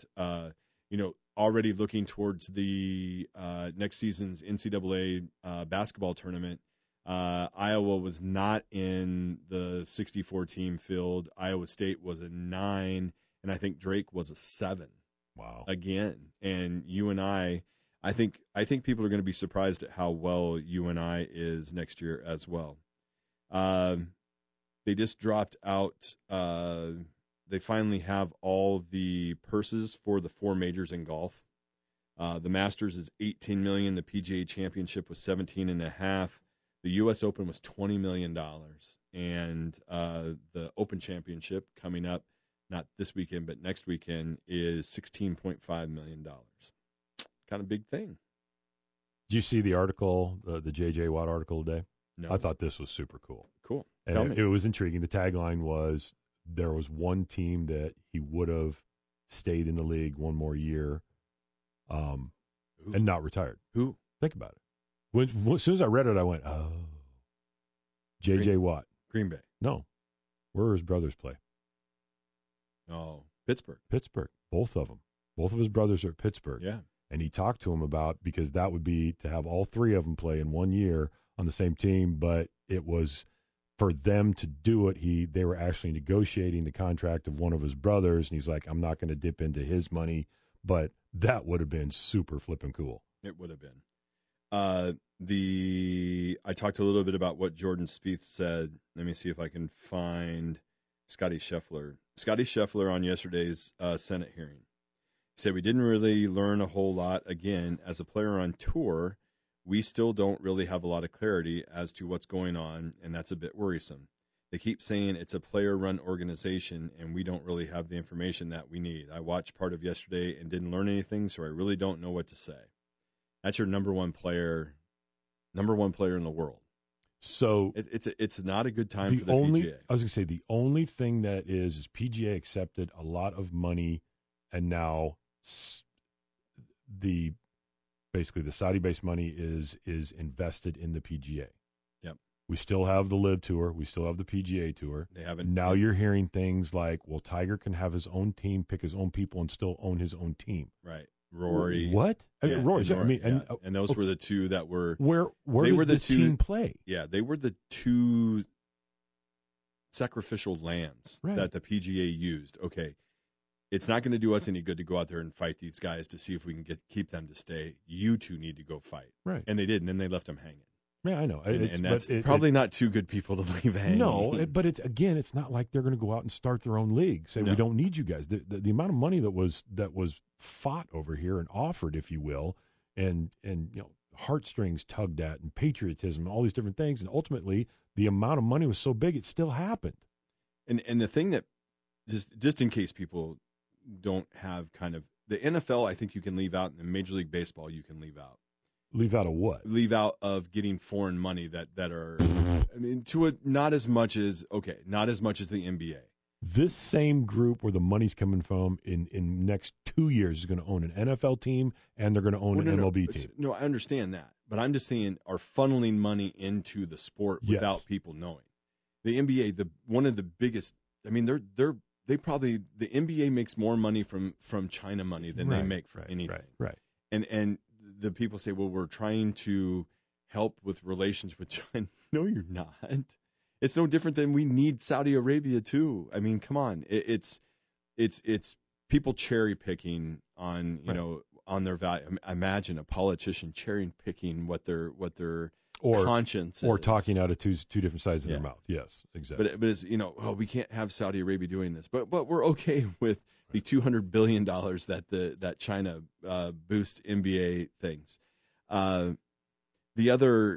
already looking towards the next season's NCAA basketball tournament. Iowa was not in the 64-team field. Iowa State was a 9, and I think Drake was a 7. Wow! Again, and UNI, I think people are going to be surprised at how well UNI is next year as well. They just dropped out. They finally have all the purses for the 4 majors in golf. The Masters is $18 million. The PGA Championship was $17.5. The U.S. Open was $20 million, and the Open Championship coming up not this weekend, but next weekend, is $16.5 million. Kind of big thing. Did you see the article, the J.J. Watt article today? No. I thought this was super cool. Cool. And Tell me. it was intriguing. The tagline was, there was one team that he would have stayed in the league one more year and not retired. Who? Think about it. As soon as I read it, I went, oh. J.J. Watt. Green Bay. No. Where his brothers play? Oh, Pittsburgh. Pittsburgh. Both of them. Both of his brothers are at Pittsburgh. Yeah. And he talked to him about, because that would be to have all three of them play in 1 year on the same team, but it was for them to do it. They were actually negotiating the contract of one of his brothers, and he's like, I'm not going to dip into his money, but that would have been super flipping cool. It would have been. I talked a little bit about what Jordan Spieth said. Let me see if I can find Scotty Scheffler. Scotty Scheffler on yesterday's Senate hearing said, we didn't really learn a whole lot. Again, as a player on tour, we still don't really have a lot of clarity as to what's going on, and that's a bit worrisome. They keep saying it's a player-run organization, and we don't really have the information that we need. I watched part of yesterday and didn't learn anything, so I really don't know what to say. That's your number one player in the world. So it's not a good time for the PGA. I was going to say, the only thing that is PGA accepted a lot of money, and now basically the Saudi-based money is invested in the PGA. Yep. We still have the LIV Tour. We still have the PGA Tour. They haven't. Now you're hearing things like, well, Tiger can have his own team, pick his own people, and still own his own team. Right. Rory. What? Yeah, Rory. and Rory, and those were the two that were. Where does this team play? Yeah, they were the two sacrificial lambs that the PGA used. Okay, it's not going to do us any good to go out there and fight these guys to see if we can keep them to stay. You two need to go fight. Right. And they did, and then they left them hanging. Yeah, I know. And that's probably not two good people to leave hanging. No, but it's not like they're going to go out and start their own league. Say, we don't need you guys. The amount of money that was fought over here and offered, if you will, and heartstrings tugged at, and patriotism, and all these different things, and ultimately the amount of money was so big it still happened. And the thing that just in case people don't have kind of the NFL, I think you can leave out, and the Major League Baseball you can leave out. Leave out of what? Leave out of getting foreign money that are, I mean, not as much as the NBA. This same group where the money's coming from in next 2 years is going to own an NFL team, and they're going to own an MLB team. No, I understand that, but I'm just saying are funneling money into the sport without people knowing. The NBA, one of the biggest. I mean, they probably, the NBA makes more money from China money than they make from anything. Right. And the people say, well, we're trying to help with relations with China. No, you're not. It's no different than we need Saudi Arabia too. I mean, come on. It's people cherry picking on, on their value. Imagine a politician cherry picking what their conscience is. Or talking out of two different sides of their mouth. Yes, exactly. But it's, we can't have Saudi Arabia doing this. But we're okay with the $200 billion that China boosts NBA things. The other,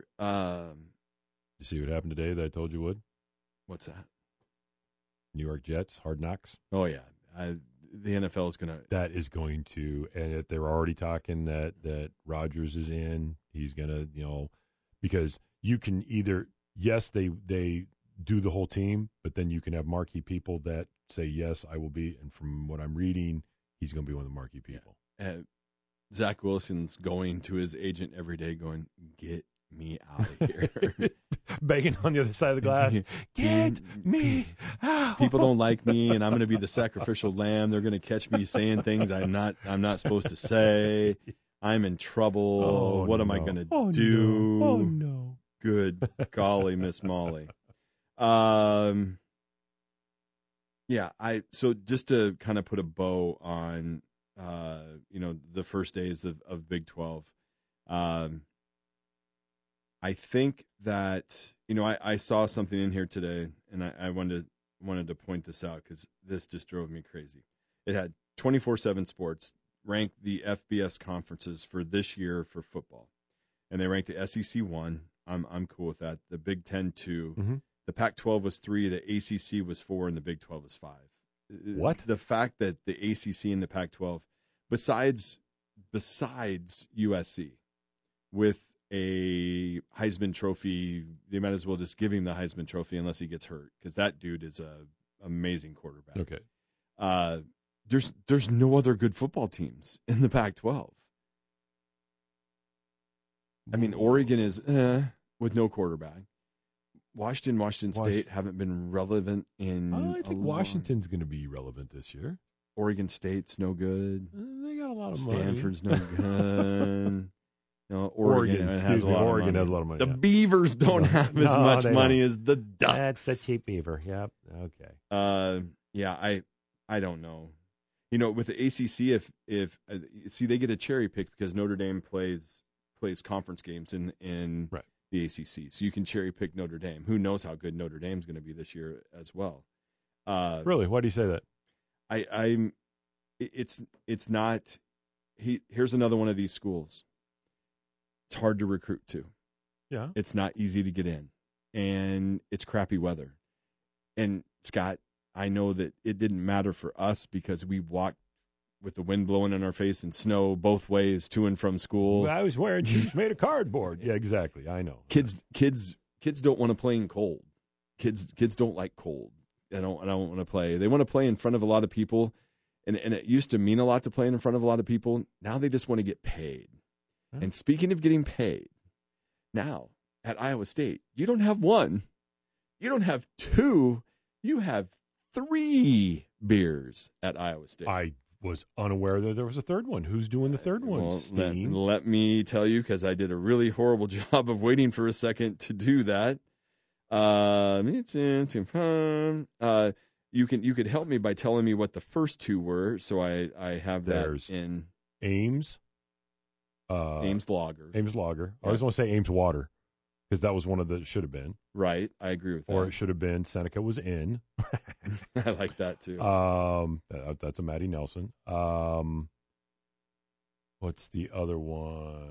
you see what happened today that I told you would? What's that? New York Jets, Hard Knocks. Oh yeah, the NFL is That is going to, and they're already talking that Rodgers is in. He's gonna, because you can either they do the whole team, but then you can have marquee people that say, yes, I will be. And from what I'm reading, he's going to be one of the marquee people. Yeah. Zach Wilson's going to his agent every day going, get me out of here. Banging on the other side of the glass. Get me out. People don't like me, and I'm going to be the sacrificial lamb. They're going to catch me saying things I'm not supposed to say. I'm in trouble. What am I going to do? No. Oh, no. Good golly, Miss Molly. So just to kind of put a bow on, the first days of Big 12, I think that, I saw something in here today, and I wanted to point this out because this just drove me crazy. It had 24/7 Sports rank the FBS conferences for this year for football, and they ranked the SEC 1. I'm cool with that. The Big 10 2. Mm-hmm. The Pac-12 was 3, the ACC was 4, and the Big 12 was 5. What? The fact that the ACC and the Pac-12, besides USC, with a Heisman Trophy, they might as well just give him the Heisman Trophy unless he gets hurt, because that dude is a amazing quarterback. Okay. There's no other good football teams in the Pac-12. I mean, Oregon is with no quarterback. Washington State haven't been relevant in. I think Washington's going to be relevant this year. Oregon State's no good. They got a lot of Stanford's money. no good. No, Oregon has a lot of money. The Beavers don't have as much money as the Ducks. That's the cheap Beaver. Yep. Okay. Yeah, I don't know. You know, with the ACC, if they get a cherry pick because Notre Dame plays conference games in right. the ACC, so you can cherry pick Notre Dame. Who knows how good Notre Dame's going to be this year as well? Really? Why do you say that? It's not. Here's another one of these schools. It's hard to recruit to. Yeah. It's not easy to get in, and it's crappy weather. And Scott, I know that it didn't matter for us because we walked with the wind blowing in our face and snow both ways to and from school. Well, I was wearing shoes made of cardboard. Yeah, exactly. I know. Kids don't want to play in cold. Kids don't like cold. I don't want to play. They want to play in front of a lot of people, and it used to mean a lot to play in front of a lot of people. Now they just want to get paid. Huh? And speaking of getting paid, now at Iowa State, you don't have one, you don't have two, you have 3 beers at Iowa State. I was unaware that there was a third one. Who's doing the third one? Well, let me tell you, because I did a really horrible job of waiting for a second to do that. You could help me by telling me what the first 2 were, so I have that in Ames. Ames Lager. Ames Lager. I always want to say Ames Water because that was one of the should have been. Right, I agree with that. Or it should have been Seneca was in. I like that too. That's a Matty Nelson. What's the other one?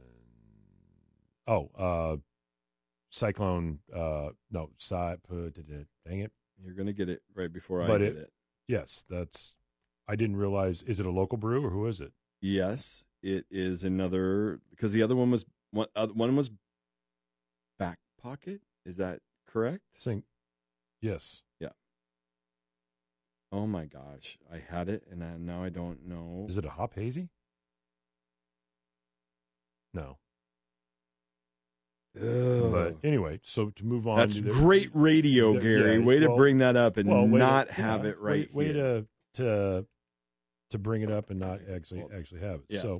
Oh, Cyclone. Dang it! You're gonna get it right before I get it. Yes, I didn't realize. Is it a local brew or who is it? Yes, it is another, because the other one was one was Back Pocket. Is that correct? Yes. Yeah. Oh my gosh, I had it and now I don't know. Is it a hop hazy? No. Ugh. But anyway, so to move on. That's great radio, Gary. Way to bring that up and not have it right here. Way to bring it up and not actually have it. Yeah.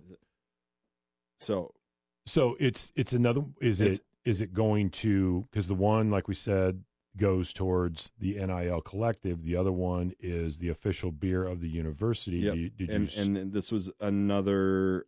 So it's another. Is it going to, because the one, like we said, goes towards the NIL collective. The other one is the official beer of the university. Yep. And this was another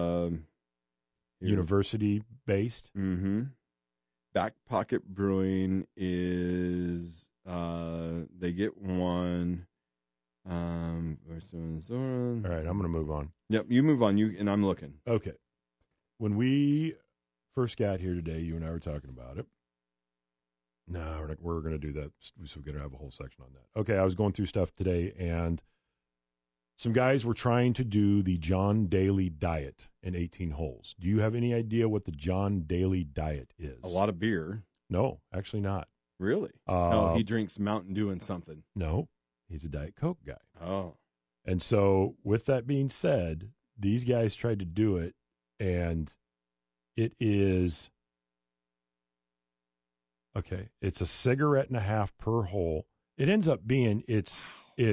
university based. Mm-hmm. Back Pocket Brewing is they get one. All right, I'm going to move on. Yep, you move on. And I'm looking. Okay. When we first got here today, you and I were talking about it. No, we're going to do that. So we're going to have a whole section on that. Okay, I was going through stuff today, and some guys were trying to do the John Daly diet in 18 holes. Do you have any idea what the John Daly diet is? A lot of beer. No, actually not. Really? No, he drinks Mountain Dew and something. No, he's a Diet Coke guy. Oh. And so with that being said, these guys tried to do it, and it is, okay, it's a cigarette and a half per hole. It ends up being, it's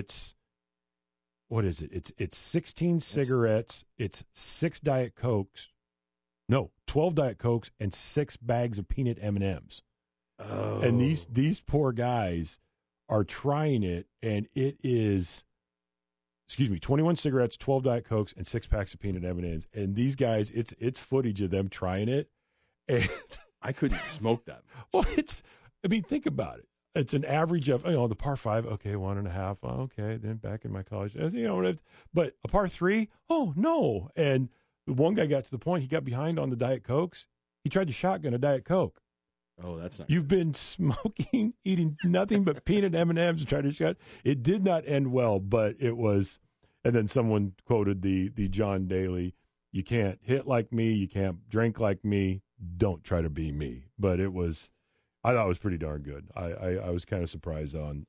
what is it? It's 16 cigarettes, it's 6 Diet Cokes, no, 12 Diet Cokes and 6 bags of peanut M&Ms. Oh. And these poor guys are trying it, and it is, 21 cigarettes, 12 Diet Cokes, and 6 packs of peanut M&Ms. And these guys, it's footage of them trying it. And I couldn't smoke that Well, much. think about it. It's an average of, the par 5, okay, 1.5, okay, then back in my college, but a par 3, oh, no. And one guy got to the point, he got behind on the Diet Cokes. He tried to shotgun a Diet Coke. Oh, that's not. You've been smoking, eating nothing but peanut M&Ms and trying to shut. It did not end well, but it was. And then someone quoted the John Daly, "You can't hit like me, you can't drink like me, don't try to be me." But it was, I thought it was pretty darn good. I was kind of surprised on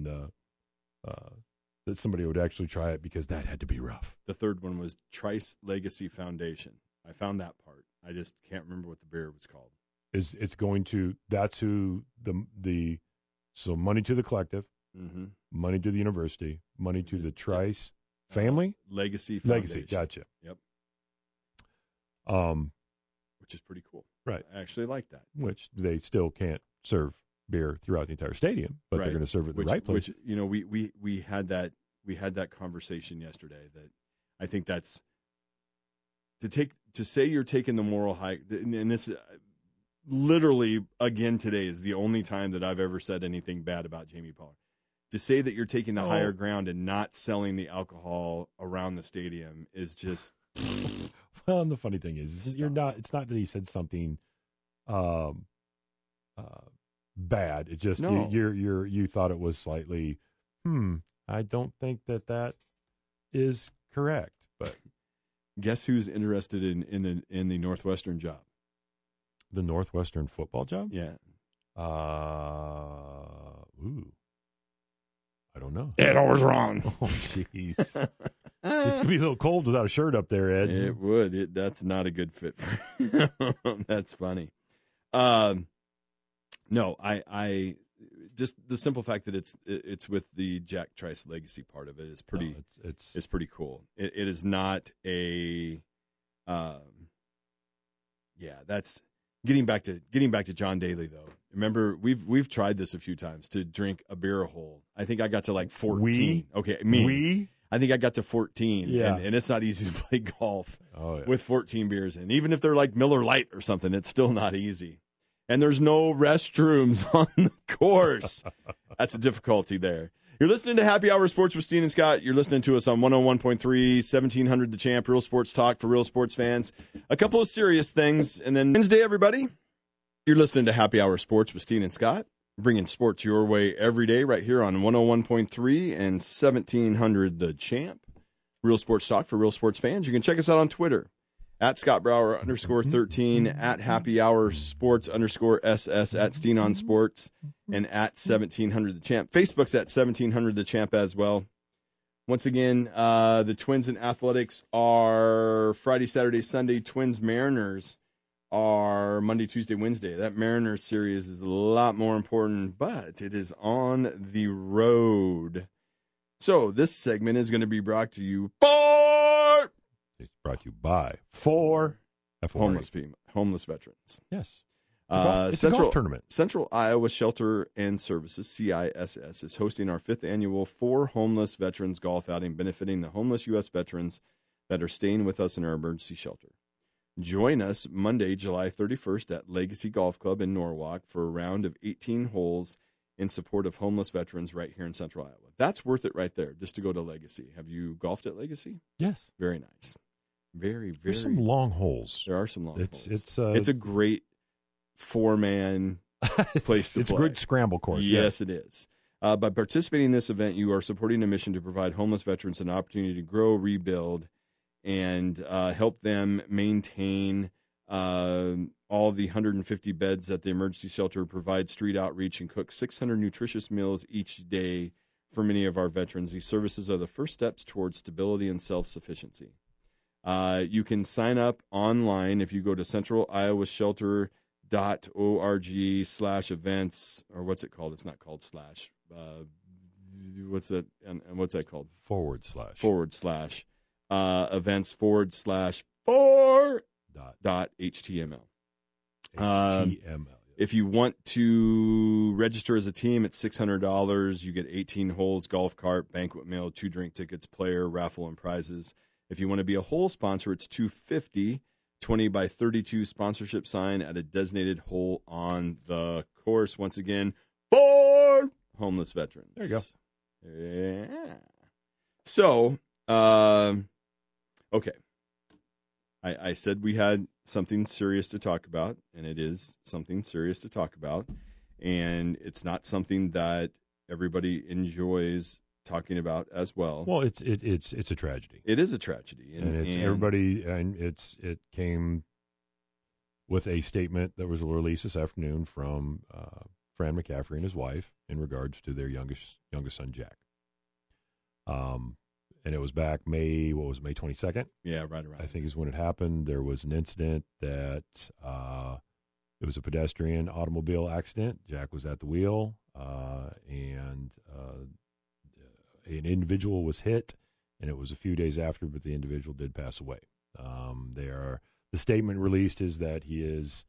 that somebody would actually try it, because that had to be rough. The third one was Trice Legacy Foundation. I found that part. I just can't remember what the beer was called. It's going to, that's who so money to the collective, money to the university, money to the Trice family, Legacy Foundation. Legacy. Gotcha. Yep. Which is pretty cool. Right. I actually like that. Which they still can't serve beer throughout the entire stadium, but they're going to serve it in the right place. Which, we had that conversation yesterday, that I think that's to say you're taking the moral high, and this literally again today is the only time that I've ever said anything bad about Jamie Pollard. To say that you're taking the higher ground and not selling the alcohol around the stadium is just. Well, and the funny thing is you're not. It's not that he said something bad. It just you thought it was slightly. I don't think that is correct. But guess who's interested in the Northwestern job? The Northwestern football job? Yeah. I don't know. Ed was wrong. Oh, jeez. It's going to be a little cold without a shirt up there, Ed. It would. That's not a good fit for him. That's funny. No, I just the simple fact that it's with the Jack Trice Legacy part of it is pretty. No, it's pretty cool. It is not a. That's getting back to John Daly though. Remember, we've tried this a few times to drink a beer a hole. I think I got to like 14. Okay, me. I think I got to 14. Yeah. And it's not easy to play golf with 14 beers in. Even if they're like Miller Lite or something, it's still not easy. And there's no restrooms on the course. That's a difficulty there. You're listening to Happy Hour Sports with Steen and Scott. You're listening to us on 101.3, 1700 The Champ, Real Sports Talk for real sports fans. A couple of serious things. And then Wednesday, everybody, you're listening to Happy Hour Sports with Steen and Scott, bringing sports your way every day right here on 101.3 and 1700 The Champ. Real Sports Talk for real sports fans. You can check us out on Twitter. At Scott Brower _13, at Happy Hour Sports _SS, at Steen on Sports, and at 1700 The Champ. Facebook's at 1700 The Champ as well. Once again, the Twins and Athletics are Friday, Saturday, Sunday. Twins Mariners are Monday, Tuesday, Wednesday. That Mariners series is a lot more important, but it is on the road. So this segment is going to be brought to you It's brought to you by homeless veterans. Yes. It's a golf tournament. Central Iowa Shelter and Services, CISS, is hosting our 5th annual For Homeless Veterans golf outing, benefiting the homeless U.S. veterans that are staying with us in our emergency shelter. Join us Monday, July 31st at Legacy Golf Club in Norwalk for a round of 18 holes in support of homeless veterans right here in Central Iowa. That's worth it right there, just to go to Legacy. Have you golfed at Legacy? Yes. Very nice. Very, very. There's some long holes. There are some long holes. It's a great 4-man place to play. It's a great scramble course. Yes, it is. By participating in this event, you are supporting a mission to provide homeless veterans an opportunity to grow, rebuild, and help them maintain all the 150 beds that the emergency shelter provides, street outreach, and cook 600 nutritious meals each day for many of our veterans. These services are the first steps towards stability and self-sufficiency. You can sign up online if you go to centraliowashelter.org/events, or what's it called? It's not called slash. What's that? And what's that called? / events /4.html. If you want to register as a team, it's $600. You get 18 holes, golf cart, banquet meal, 2 drink tickets, player, raffle, and prizes. If you want to be a hole sponsor, it's $250, 20 by 32 sponsorship sign at a designated hole on the course. Once again, for homeless veterans. There you go. Yeah. So, okay. I said we had something serious to talk about, and it is something serious to talk about, and it's not something that everybody enjoys talking about as well. Well, it's a tragedy. It is a tragedy, and it's everybody, and it came with a statement that was released this afternoon from Fran McCaffrey and his wife in regards to their youngest son, Jack. And it was back May 22nd? Yeah, right around. I think is when it happened. There was an incident that it was a pedestrian automobile accident. Jack was at the wheel, and an individual was hit, and it was a few days after, but the individual did pass away. The statement released is that he is,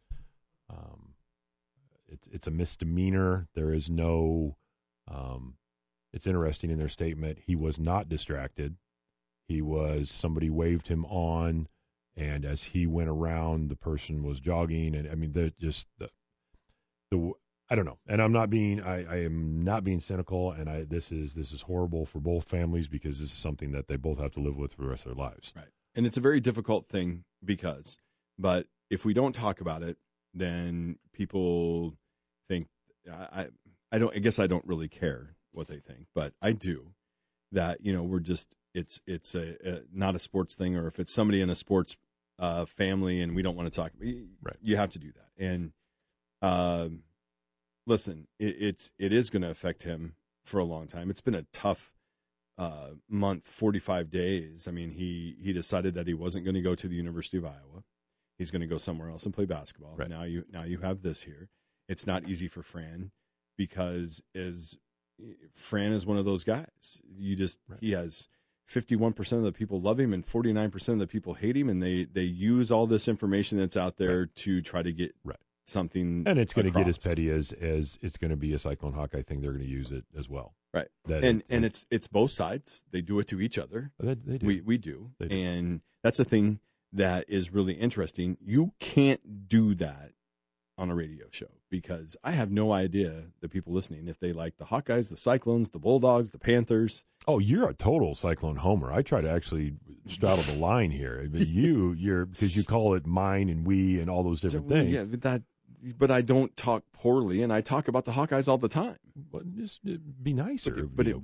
it's a misdemeanor. There is no, it's interesting in their statement, he was not distracted. Somebody waved him on, and as he went around, the person was jogging, and I mean, I don't know, and I am not being cynical, and this is horrible for both families because this is something that they both have to live with for the rest of their lives. Right. And it's a very difficult thing but if we don't talk about it, then people think, I guess I don't really care what they think, but I do, that, we're just, it's not a sports thing, or if it's somebody in a sports family and we don't want to talk, right. You have to do that. And listen, it is going to affect him for a long time. It's been a tough month, 45 days. I mean, he decided that he wasn't going to go to the University of Iowa. He's going to go somewhere else and play basketball. Right. Now you have this here. It's not easy for Fran because Fran is one of those guys. Right. He has 51% of the people love him and 49% of the people hate him, and they use all this information that's out there to try to get something. And it's going to get as petty as it's going to be a Cyclone Hawkeye thing. They're going to use it as well. Right. It's both sides. They do it to each other. They do. We do. They do. And that's the thing that is really interesting. You can't do that on a radio show because I have no idea, the people listening, if they like the Hawkeyes, the Cyclones, the Bulldogs, the Panthers. Oh, you're a total Cyclone homer. I try to actually straddle the line here. But you're because you call it mine and we and all those different things. Yeah, but I don't talk poorly, and I talk about the Hawkeyes all the time. But just be nicer.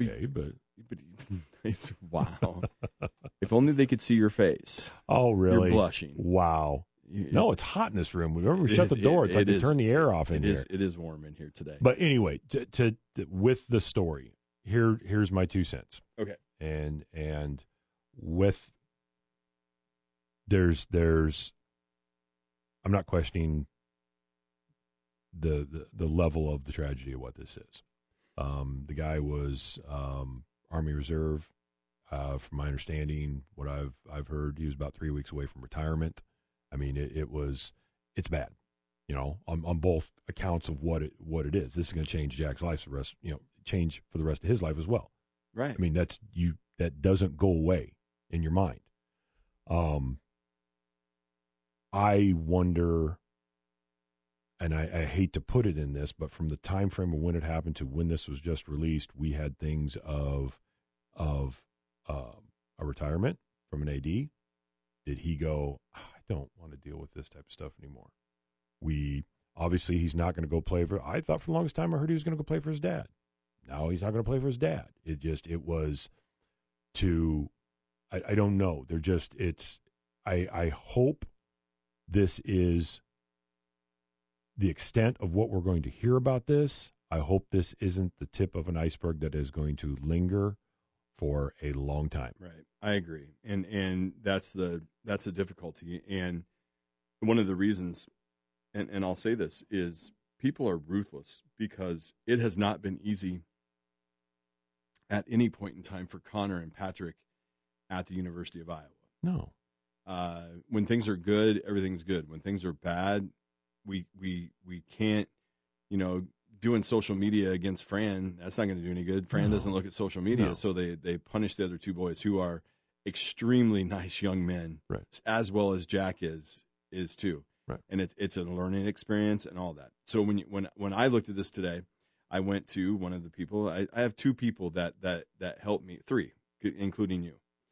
Wow. If only they could see your face. Oh, really? You're blushing. Wow. No, it's hot in this room. Whenever we shut the door, it's like they turn the air off in here. It is warm in here today. But anyway, to with the story, here's my 2 cents. Okay. And with there's I'm not questioning the level of the tragedy of what this is. The guy was Army Reserve. From my understanding, what I've heard, he was about 3 weeks away from retirement. I mean, it's bad, on both accounts of what it is. This is going to change Jack's life for the rest, change for the rest of his life as well. Right. I mean, that doesn't go away in your mind. I wonder, and I hate to put it in this, but from the time frame of when it happened to when this was just released, we had things of a retirement from an AD. Did he go, I don't want to deal with this type of stuff anymore? Obviously he's not going to go play for, I thought for the longest time I heard he was going to go play for his dad. Now he's not going to play for his dad. I don't know. I hope this is the extent of what we're going to hear about this. I hope this isn't the tip of an iceberg that is going to linger for a long time. Right. I agree. And that's the difficulty. And one of the reasons, and I'll say this, is people are ruthless because it has not been easy at any point in time for Connor and Patrick at the University of Iowa. No. When things are good, everything's good. When things are bad, we can't, doing social media against Fran, that's not going to do any good. Fran doesn't look at social media, so they punish the other two boys who are extremely nice young men, right, as well as Jack is too. Right. And it's a learning experience and all that. So when I looked at this today, I went to one of the people. I have two people that helped me, three, including you,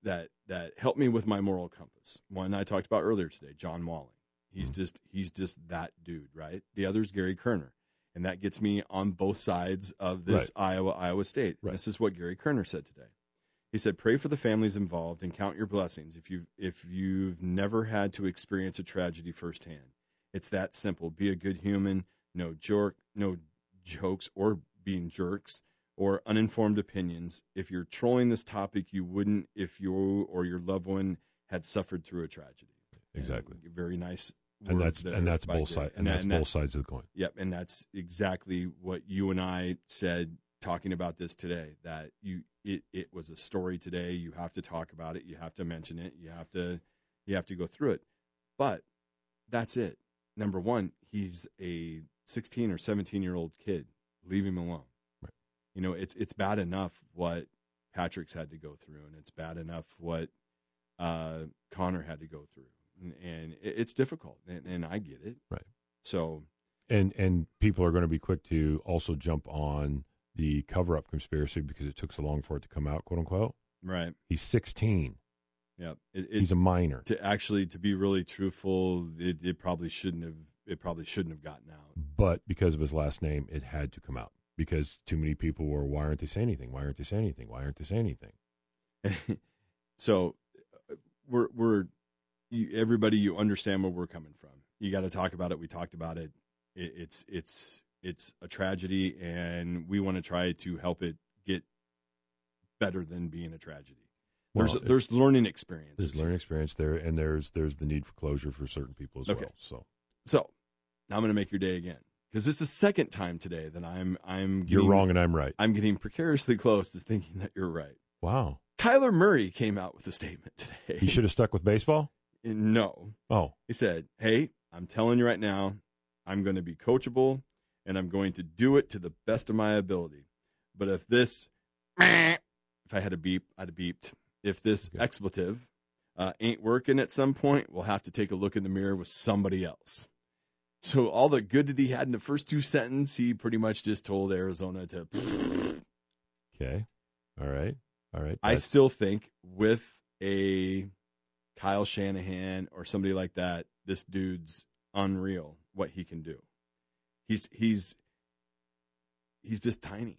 that helped me with my moral compass. One I talked about earlier today, John Walling. He's just that dude, right? The other is Gary Kerner, and that gets me on both sides of this Iowa State. Right. This is what Gary Kerner said today. He said, "Pray for the families involved and count your blessings. If you've never had to experience a tragedy firsthand, it's that simple. Be a good human. No jokes or being jerks or uninformed opinions. If you're trolling this topic, you wouldn't if you or your loved one had suffered through a tragedy." Exactly. And very nice. And that's both sides. And that's both sides of the coin. Yep, and that's exactly what you and I said talking about this today. That it was a story today. You have to talk about it. You have to mention it. You have to go through it. But that's it. Number one, he's a 16 or 17-year-old kid. Leave him alone. Right. It's bad enough what Patrick's had to go through, and it's bad enough what Connor had to go through. And it's difficult, and I get it. Right. So, and people are going to be quick to also jump on the cover-up conspiracy because it took so long for it to come out, quote unquote. Right. He's 16. Yeah. He's a minor. To be really truthful, it probably shouldn't have gotten out. But because of his last name, it had to come out because too many people were, why aren't they saying anything? Why aren't they saying anything? Why aren't they saying anything? So, everybody, you understand where we're coming from. You got to talk about it. We talked about it. It's a tragedy, and we want to try to help it get better than being a tragedy. There's learning experiences. There's learning experience there, and there's the need for closure for certain people as well. So now I'm going to make your day again because this is the second time today that I'm. You're wrong and I'm right. I'm getting precariously close to thinking that you're right. Wow. Kyler Murray came out with a statement today. He should have stuck with baseball? No. Oh. He said, "Hey, I'm telling you right now, I'm going to be coachable, and I'm going to do it to the best of my ability. But if I had a beep, I'd have beeped. If this expletive ain't working at some point, we'll have to take a look in the mirror with somebody else." So all the good that he had in the first two sentences, he pretty much just told Arizona to. Okay. All right. I still think with a Kyle Shanahan or somebody like that, this dude's unreal what he can do. He's just tiny.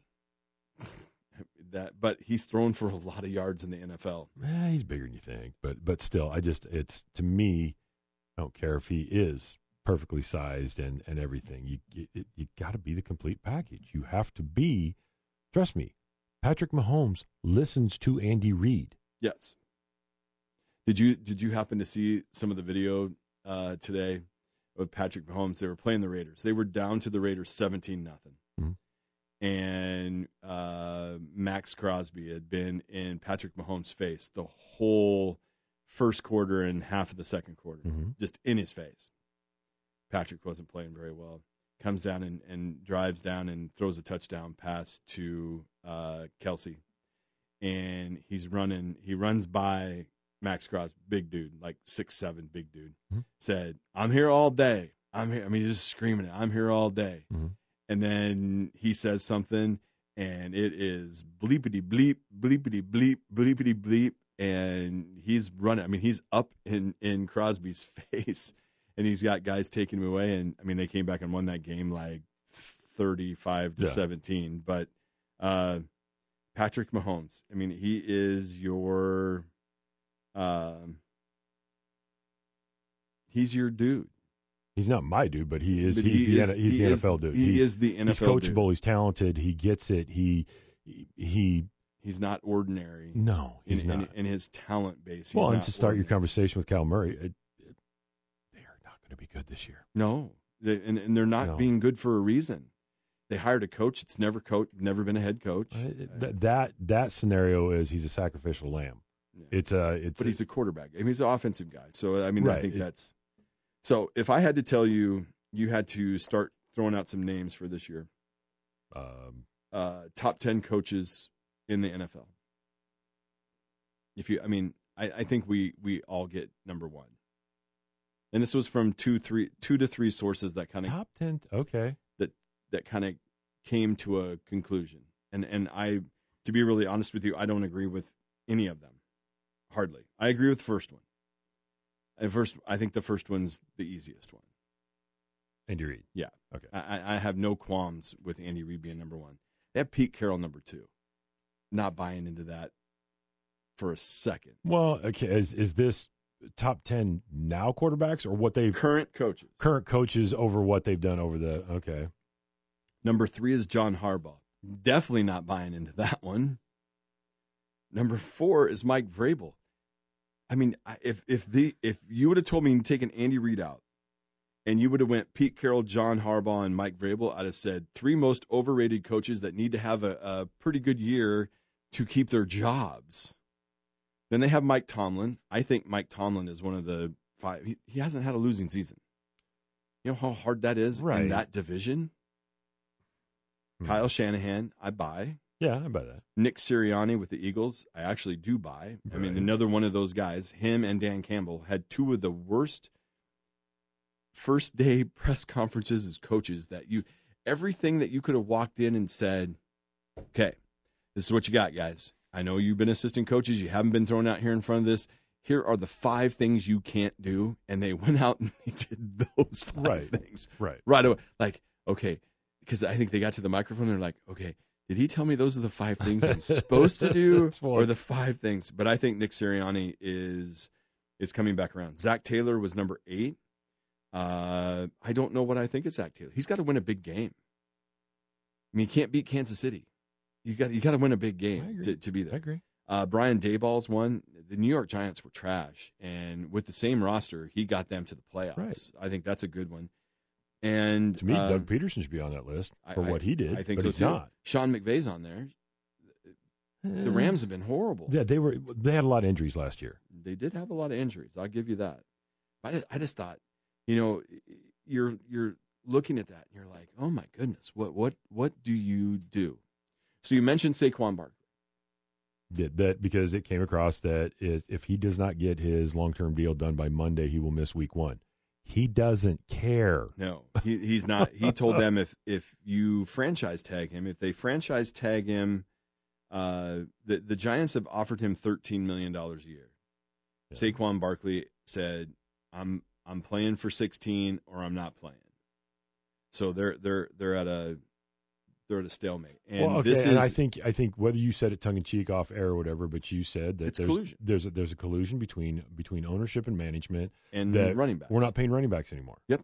But he's thrown for a lot of yards in the NFL. He's bigger than you think, but still, it's to me, I don't care if he is perfectly sized and everything. You got to be the complete package. You have to be. Trust me, Patrick Mahomes listens to Andy Reid. Yes. Did you happen to see some of the video today of Patrick Mahomes? They were playing the Raiders. They were down to the Raiders 17-0. Mm-hmm. And Max Crosby had been in Patrick Mahomes' face the whole first quarter and half of the second quarter, just in his face. Patrick wasn't playing very well. Comes down and drives down and throws a touchdown pass to Kelsey. And he runs by Max Crosby, big dude, like 6'7", big dude, said, "I'm here all day. I'm here." I mean, he's just screaming it. "I'm here all day." Mm-hmm. And then he says something, and it is bleepity bleep, bleepity bleep, bleepity bleep, and he's running. I mean, he's up in Crosby's face, and he's got guys taking him away. And I mean, they came back and won that game like 35-17. But Patrick Mahomes, I mean, he is he's your dude. He's not my dude, but he's the NFL dude. He is the NFL. He's coachable. Dude. He's talented. He gets it. He's not ordinary. No, he's not. In his talent base. Well, and to start your conversation with Cal Murray, they are not going to be good this year. No, and they're not being good for a reason. They hired a coach that's never been a head coach. That scenario is he's a sacrificial lamb. Yeah. But he's a quarterback. I mean, he's an offensive guy. So I mean, right. I think that's. So if I had to tell you, you had to start throwing out some names for this year. Top 10 coaches in the NFL. I think we all get number one. And this was from two to three sources that kind of top 10. Okay. That kind of came to a conclusion. And I, to be really honest with you, I don't agree with any of them. hardly. I agree with the first one. I think the first one's the easiest one. Andy Reid. Yeah. Okay. I have no qualms with Andy Reid being number one. They have Pete Carroll number two. Not buying into that for a second. Well, okay, is this top 10 now quarterbacks or what they've Current coaches over what they've done over the okay. Number 3 is John Harbaugh. Definitely not buying into that one. Number 4 is Mike Vrabel. I mean, if you would have told me you'd taken Andy Reid out and you would have went Pete Carroll, John Harbaugh, and Mike Vrabel, I'd have said 3 most overrated coaches that need to have a pretty good year to keep their jobs. Then they have Mike Tomlin. I think Mike Tomlin is one of the 5. He hasn't had a losing season. You know how hard that is in that division? Kyle Shanahan, I buy. Yeah, I buy that. Nick Sirianni with the Eagles, I actually do buy. Right. I mean, another one of those guys, him and Dan Campbell, had 2 of the worst first-day press conferences as coaches that everything that you could have walked in and said, okay, this is what you got, guys. I know you've been assistant coaches. You haven't been thrown out here in front of this. Here are the 5 things you can't do. And they went out and they did those 5 things. Right away. Like, okay, because I think they got to the microphone. They're like, okay, did he tell me those are the 5 things I'm supposed to do or the 5 things? But I think Nick Sirianni is coming back around. Zach Taylor was number 8. I don't know what I think of Zach Taylor. He's got to win a big game. I mean, you can't beat Kansas City. You got to win a big game to be there. I agree. Brian Daboll's one. The New York Giants were trash, and with the same roster, he got them to the playoffs. Right. I think that's a good one. And to me, Doug Peterson should be on that list for what he did. I think but so he's too. Not. Sean McVay's on there. The Rams have been horrible. Yeah, they had a lot of injuries last year. They did have a lot of injuries. I'll give you that. But I just thought, you're looking at that and you're like, oh my goodness, what do you do? So you mentioned Saquon Barkley. Did that because it came across that if he does not get his long-term deal done by Monday, he will miss week 1. He doesn't care. No, he's not. He told them if you franchise tag him, if they franchise tag him, the Giants have offered him $13 million a year. Yeah. Saquon Barkley said, I'm playing for 16 or I'm not playing. So they're at a stalemate. And and I think whether you said it tongue in cheek, off air, or whatever, but you said that there's a collusion between ownership and management and that running backs. We're not paying running backs anymore. Yep.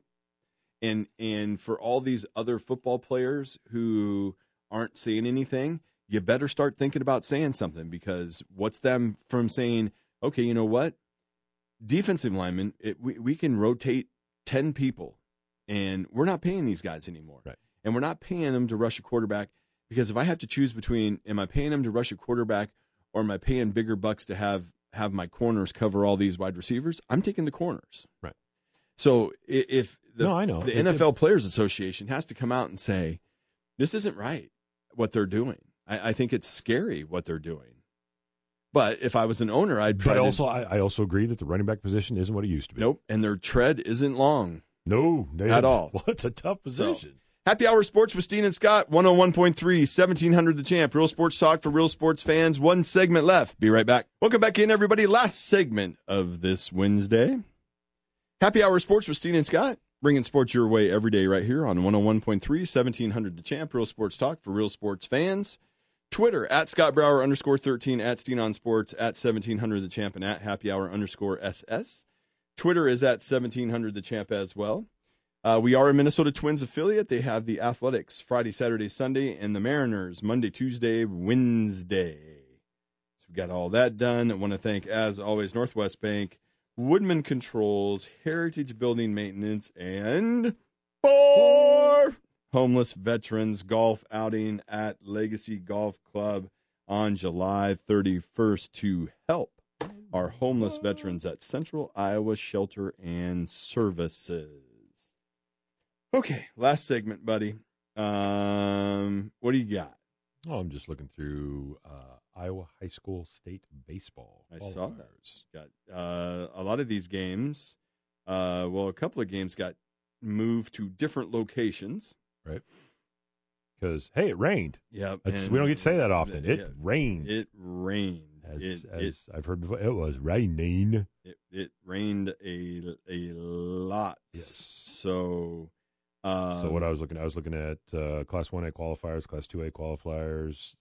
And for all these other football players who aren't saying anything, you better start thinking about saying something, because what's them from saying, okay, you know what? Defensive linemen, we can rotate 10 people, and we're not paying these guys anymore. Right. And we're not paying them to rush a quarterback, because if I have to choose between, am I paying them to rush a quarterback or am I paying bigger bucks to have my corners cover all these wide receivers? I'm taking the corners. Right. So if the NFL Players Association has to come out and say, this isn't right, what they're doing. I think it's scary what they're doing. But if I was an owner, I'd try I also agree that the running back position isn't what it used to be. Nope. And their tread isn't long. No. At all. Well, it's a tough position. So, Happy Hour Sports with Steen and Scott, 101.3, 1700 The Champ. Real sports talk for real sports fans. 1 segment left. Be right back. Welcome back in, everybody. Last segment of this Wednesday. Happy Hour Sports with Steen and Scott. Bringing sports your way every day right here on 101.3, 1700 The Champ. Real sports talk for real sports fans. Twitter, at Scott Brower _13, at Steen on Sports, at 1700 The Champ, and at Happy Hour _SS. Twitter is at 1700 The Champ as well. We are a Minnesota Twins affiliate. They have the Athletics Friday, Saturday, Sunday, and the Mariners Monday, Tuesday, Wednesday. So we got all that done. I want to thank, as always, Northwest Bank, Woodman Controls, Heritage Building Maintenance, and for Homeless Veterans Golf Outing at Legacy Golf Club on July 31st to help our homeless veterans at Central Iowa Shelter and Services. Okay, last segment, buddy. What do you got? Oh, I'm just looking through Iowa High School State Baseball. I saw that. Got a lot of these games. A couple of games got moved to different locations. Right. Because, hey, it rained. Yeah. We don't get to say that often. It rained. It rained. As I've heard before, it was raining. It rained a lot. Yes. So what I was looking at Class 1A qualifiers, Class 2A qualifiers.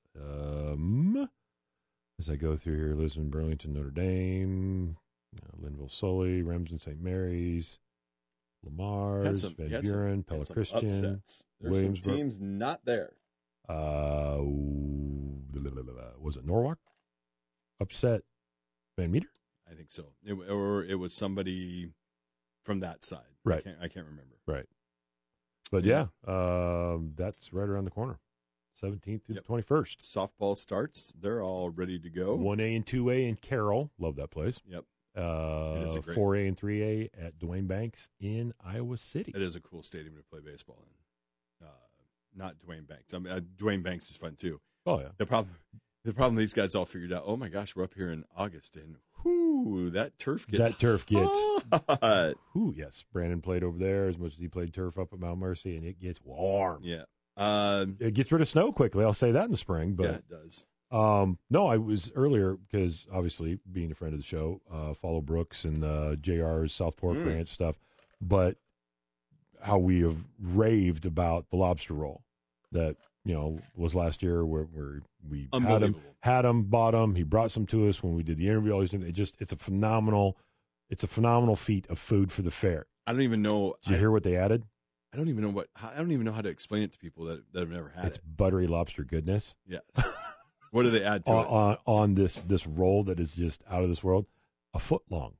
As I go through here, Lisbon, Burlington, Notre Dame, Linville, Sully, Remsen, St. Mary's, Lamar's, Van Buren, Pella Christian, upsets. There's Williamsburg. some teams not there. Was it Norwalk? Upset Van Meter? I think so. It was somebody from that side. Right. I can't remember. Right. But yeah, that's right around the corner. 17th through the 21st. Softball starts. They're all ready to go. 1A and 2A in Carroll. Love that place. Yep. 4A and 3A at Dwayne Banks in Iowa City. It is a cool stadium to play baseball in. Not Dwayne Banks. I mean, Dwayne Banks is fun too. Oh yeah. The problem these guys all figured out. Oh my gosh, we're up here in August, and whoo, that turf gets hot. Whoo, yes. Brandon played over there as much as he played turf up at Mount Mercy, and it gets warm. Yeah. It gets rid of snow quickly. I'll say that in the spring. But yeah, it does. No, I was earlier because obviously being a friend of the show, follow Brooks and JR's Southport Ranch stuff, but how we have raved about the lobster roll that was last year where we had him, bought him. He brought some to us when we did the interview. All these things. It's a phenomenal feat of food for the fair. I don't even know. Did you hear what they added? I don't even know how to explain it to people that have never had it. It's buttery lobster goodness. Yes. What do they add to it? On this roll that is just out of this world, a foot long.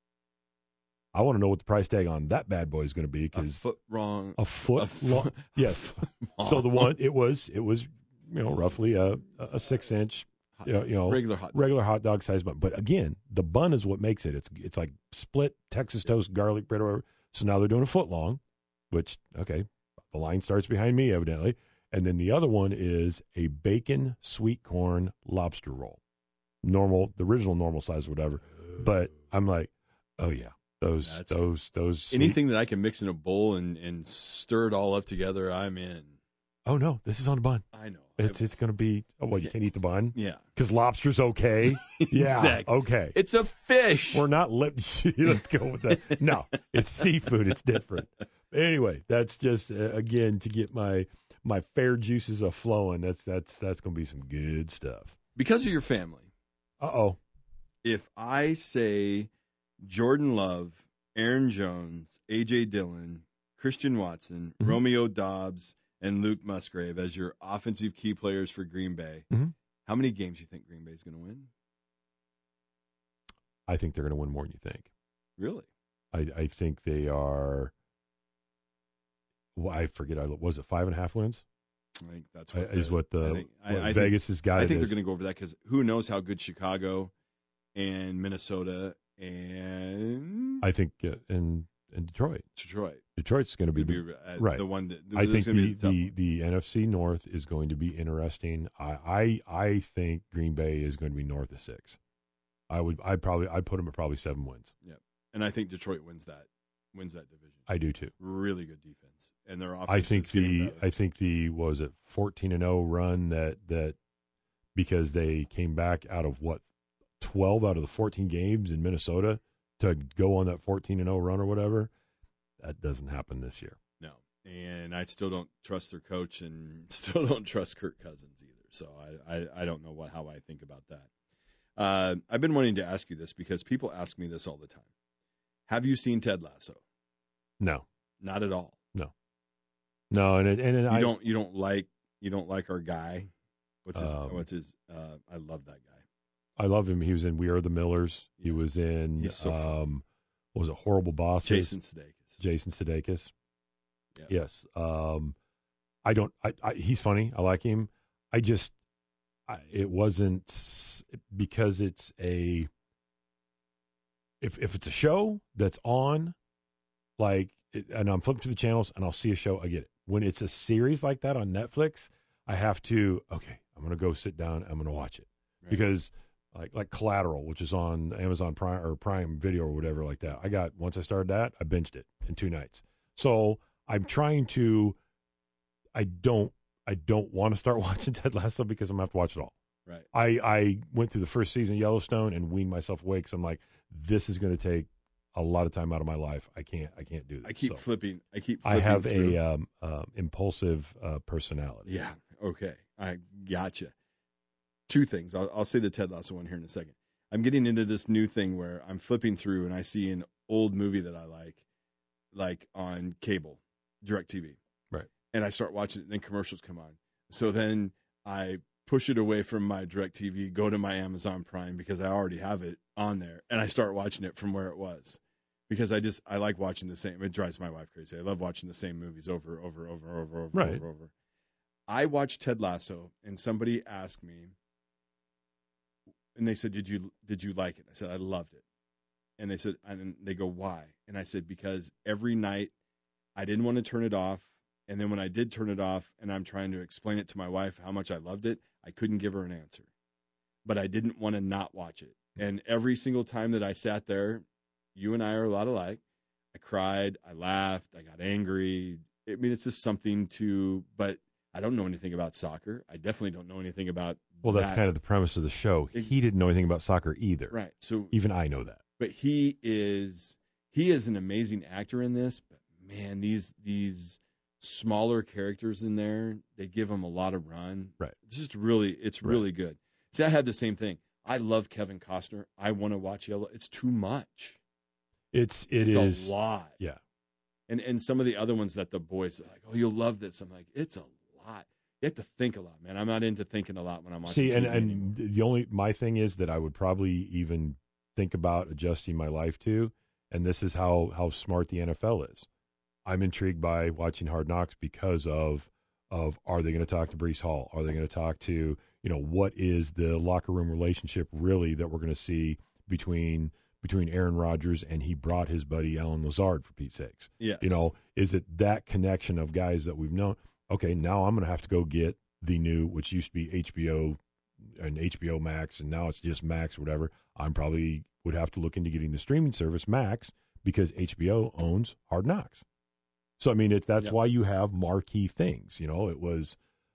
I want to know what the price tag on that bad boy is going to be. A foot long. Yes. So the one it was roughly a 6-inch regular hot dog size bun. But again, the bun is what makes it. It's like split Texas toast, garlic bread, or whatever. So now they're doing a foot long, which the line starts behind me evidently, and then the other one is a bacon sweet corn lobster roll, the original normal size, or whatever. But I'm like, oh yeah. Those anything that I can mix in a bowl and stir it all up together, I'm in. Oh no, this is on a bun. I know. It's going to be. Oh well, you can't eat the bun. Yeah, because lobster's okay. Yeah, exactly. Okay. It's a fish. We're not let's go with that. No, it's seafood. It's different. Anyway, that's just again to get my fair juices a flowing. That's going to be some good stuff. Because of your family. If I say Jordan Love, Aaron Jones, A.J. Dillon, Christian Watson, Romeo Dobbs, and Luke Musgrave as your offensive key players for Green Bay, how many games do you think Green Bay is going to win? I think they're going to win more than you think. Really? I think they are. Well, I forget. Was it 5.5 wins? I think that's what Vegas has got. I think they're going to go over that because who knows how good Chicago and Minnesota and I think in Detroit. Detroit's going to be right. The one that I think the NFC North is going to be interesting. I think Green Bay is going to be north of 6. I'd put them at probably 7 wins. Yeah, and I think Detroit wins that division. I do too. Really good defense, and their offense. I think the what was it 14-0 run that because they came back out of 12 out of the 14 games in Minnesota to go on that 14-0 run or whatever. That doesn't happen this year. No, and I still don't trust their coach and still don't trust Kirk Cousins either. So I don't know how I think about that. I've been wanting to ask you this because people ask me this all the time. Have you seen Ted Lasso? No, not at all. No, and you don't like our guy. What's his? I love that guy. I love him. He was in We Are the Millers. He was in He's so fun. What was it? Horrible Bosses. Jason Sudeikis. Yeah. Yes. He's funny. I like him. It wasn't because it's if it's a show that's on, and I'm flipping through the channels and I'll see a show, I get it. When it's a series like that on Netflix, I have to, I'm going to go sit down. I'm going to watch it because like Collateral, which is on Amazon Prime or Prime Video or whatever like that. Once I started that, I binged it in 2 nights. So I'm trying to, I don't want to start watching Ted Lasso because I'm going to have to watch it all. Right. I went through the first season of Yellowstone and weaned myself away because I'm like, this is going to take a lot of time out of my life. I can't do this. I keep flipping. I have through. a impulsive personality. Yeah. Okay. I gotcha. Two things. I'll say the Ted Lasso one here in a second. I'm getting into this new thing where I'm flipping through and I see an old movie that I like on cable, DirecTV. Right. And I start watching it, and then commercials come on. So then I push it away from my DirecTV, go to my Amazon Prime because I already have it on there, and I start watching it from where it was. Because I like watching the same. It drives my wife crazy. I love watching the same movies over. Right. Over. I watched Ted Lasso, and somebody asked me, and they said, "Did you like it?" I said, "I loved it." And they said, and they go, "Why?" And I said, "Because every night I didn't want to turn it off, and then when I did turn it off, and I'm trying to explain it to my wife how much I loved it, I couldn't give her an answer, but I didn't want to not watch it. And every single time that I sat there, you and I are a lot alike. I cried, I laughed, I got angry. I mean, it's just something but I don't know anything about soccer. I definitely don't know anything about Well, that's kind of the premise of the show. He didn't know anything about soccer either. Right. So even I know that. But he is an amazing actor in this. But man, these smaller characters in there, they give him a lot of run. Right. It's really good. See, I had the same thing. I love Kevin Costner. I want to watch Yellow. It's too much. It's a lot. Yeah. And some of the other ones that the boys are like, oh, you'll love this. I'm like, it's a lot. You have to think a lot, man. I'm not into thinking a lot when I'm watching TV anymore. And my thing is that I would probably even think about adjusting my life to, and this is how smart the NFL is. I'm intrigued by watching Hard Knocks because of are they going to talk to Breece Hall? Are they going to talk to, what is the locker room relationship really that we're going to see between Aaron Rodgers and he brought his buddy Alan Lazard, for Pete's sakes? Yes. Is it that connection of guys that we've known? Okay, now I'm going to have to go get the new, which used to be HBO and HBO Max, and now it's just Max or whatever. I'm probably would have to look into getting the streaming service Max because HBO owns Hard Knocks. So I mean, that's why you have marquee things. It was,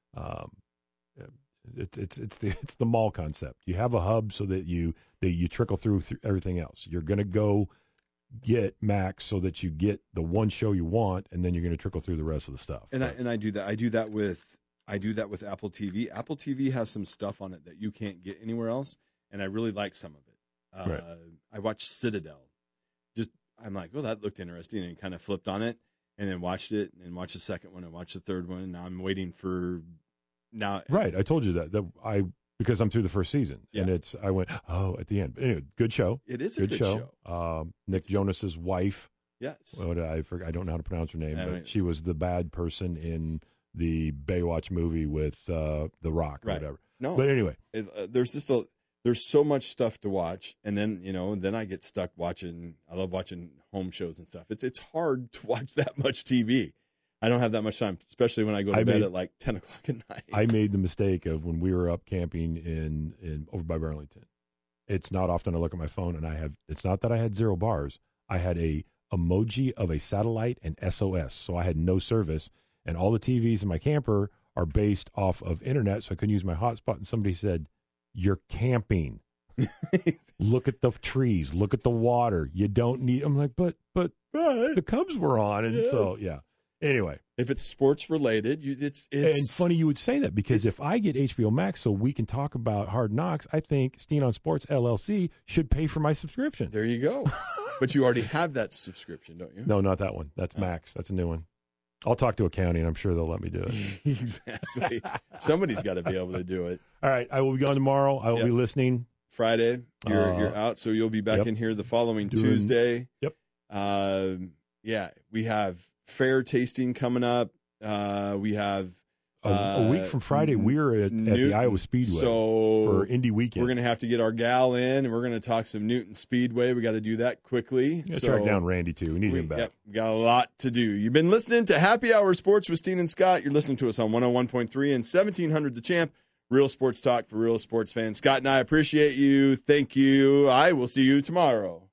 it's the mall concept. You have a hub so that you trickle through everything else. You're going to go get Max so that you get the one show you want, and then you're going to trickle through the rest of the stuff. And I do that. I do that with Apple TV. Apple TV has some stuff on it that you can't get anywhere else, and I really like some of it. Right. I watched Citadel. I'm like, oh, that looked interesting, and kind of flipped on it, and then watched it, and watched the second one, and watched the third one. And now I'm waiting for now. Right, I told you that because I'm through the first season, and I went at the end. But anyway, good show. It is a good show. Nick Jonas's wife. Yes. I don't know how to pronounce her name, but she was the bad person in the Baywatch movie with The Rock or whatever. No, but anyway, there's so much stuff to watch, and then then I get stuck watching. I love watching home shows and stuff. It's hard to watch that much TV. I don't have that much time, especially when I go to bed at like 10 o'clock at night. I made the mistake of when we were up camping in over by Burlington. It's not often I look at my phone, and it's not that I had 0 bars. I had a emoji of a satellite and SOS, so I had no service, and all the TVs in my camper are based off of internet, so I couldn't use my hotspot. And somebody said, "You're camping. Look at the trees. Look at the water. You don't need." I'm like, but the Cubs were on, and so yeah. Anyway, if it's sports related, it's and funny you would say that because if I get HBO Max so we can talk about Hard Knocks, I think Steen on Sports LLC should pay for my subscription. There you go. But you already have that subscription, don't you? No, not that one. That's Max. That's a new one. I'll talk to accounting, and I'm sure they'll let me do it. Exactly. Somebody's got to be able to do it. All right. I will be gone tomorrow. I will be listening. Friday, you're out, so you'll be back in here the following Tuesday. Yep. We have fair tasting coming up. We have a week from Friday. We're at the Iowa Speedway for Indy Weekend. We're going to have to get our gal in, and we're going to talk some Newton Speedway. We got to do that quickly. Track down Randy too. We need him back. Yep, we got a lot to do. You've been listening to Happy Hour Sports with Steen and Scott. You're listening to us on 101.3 and 1700 The Champ. Real sports talk for real sports fans. Scott and I appreciate you. Thank you. I will see you tomorrow.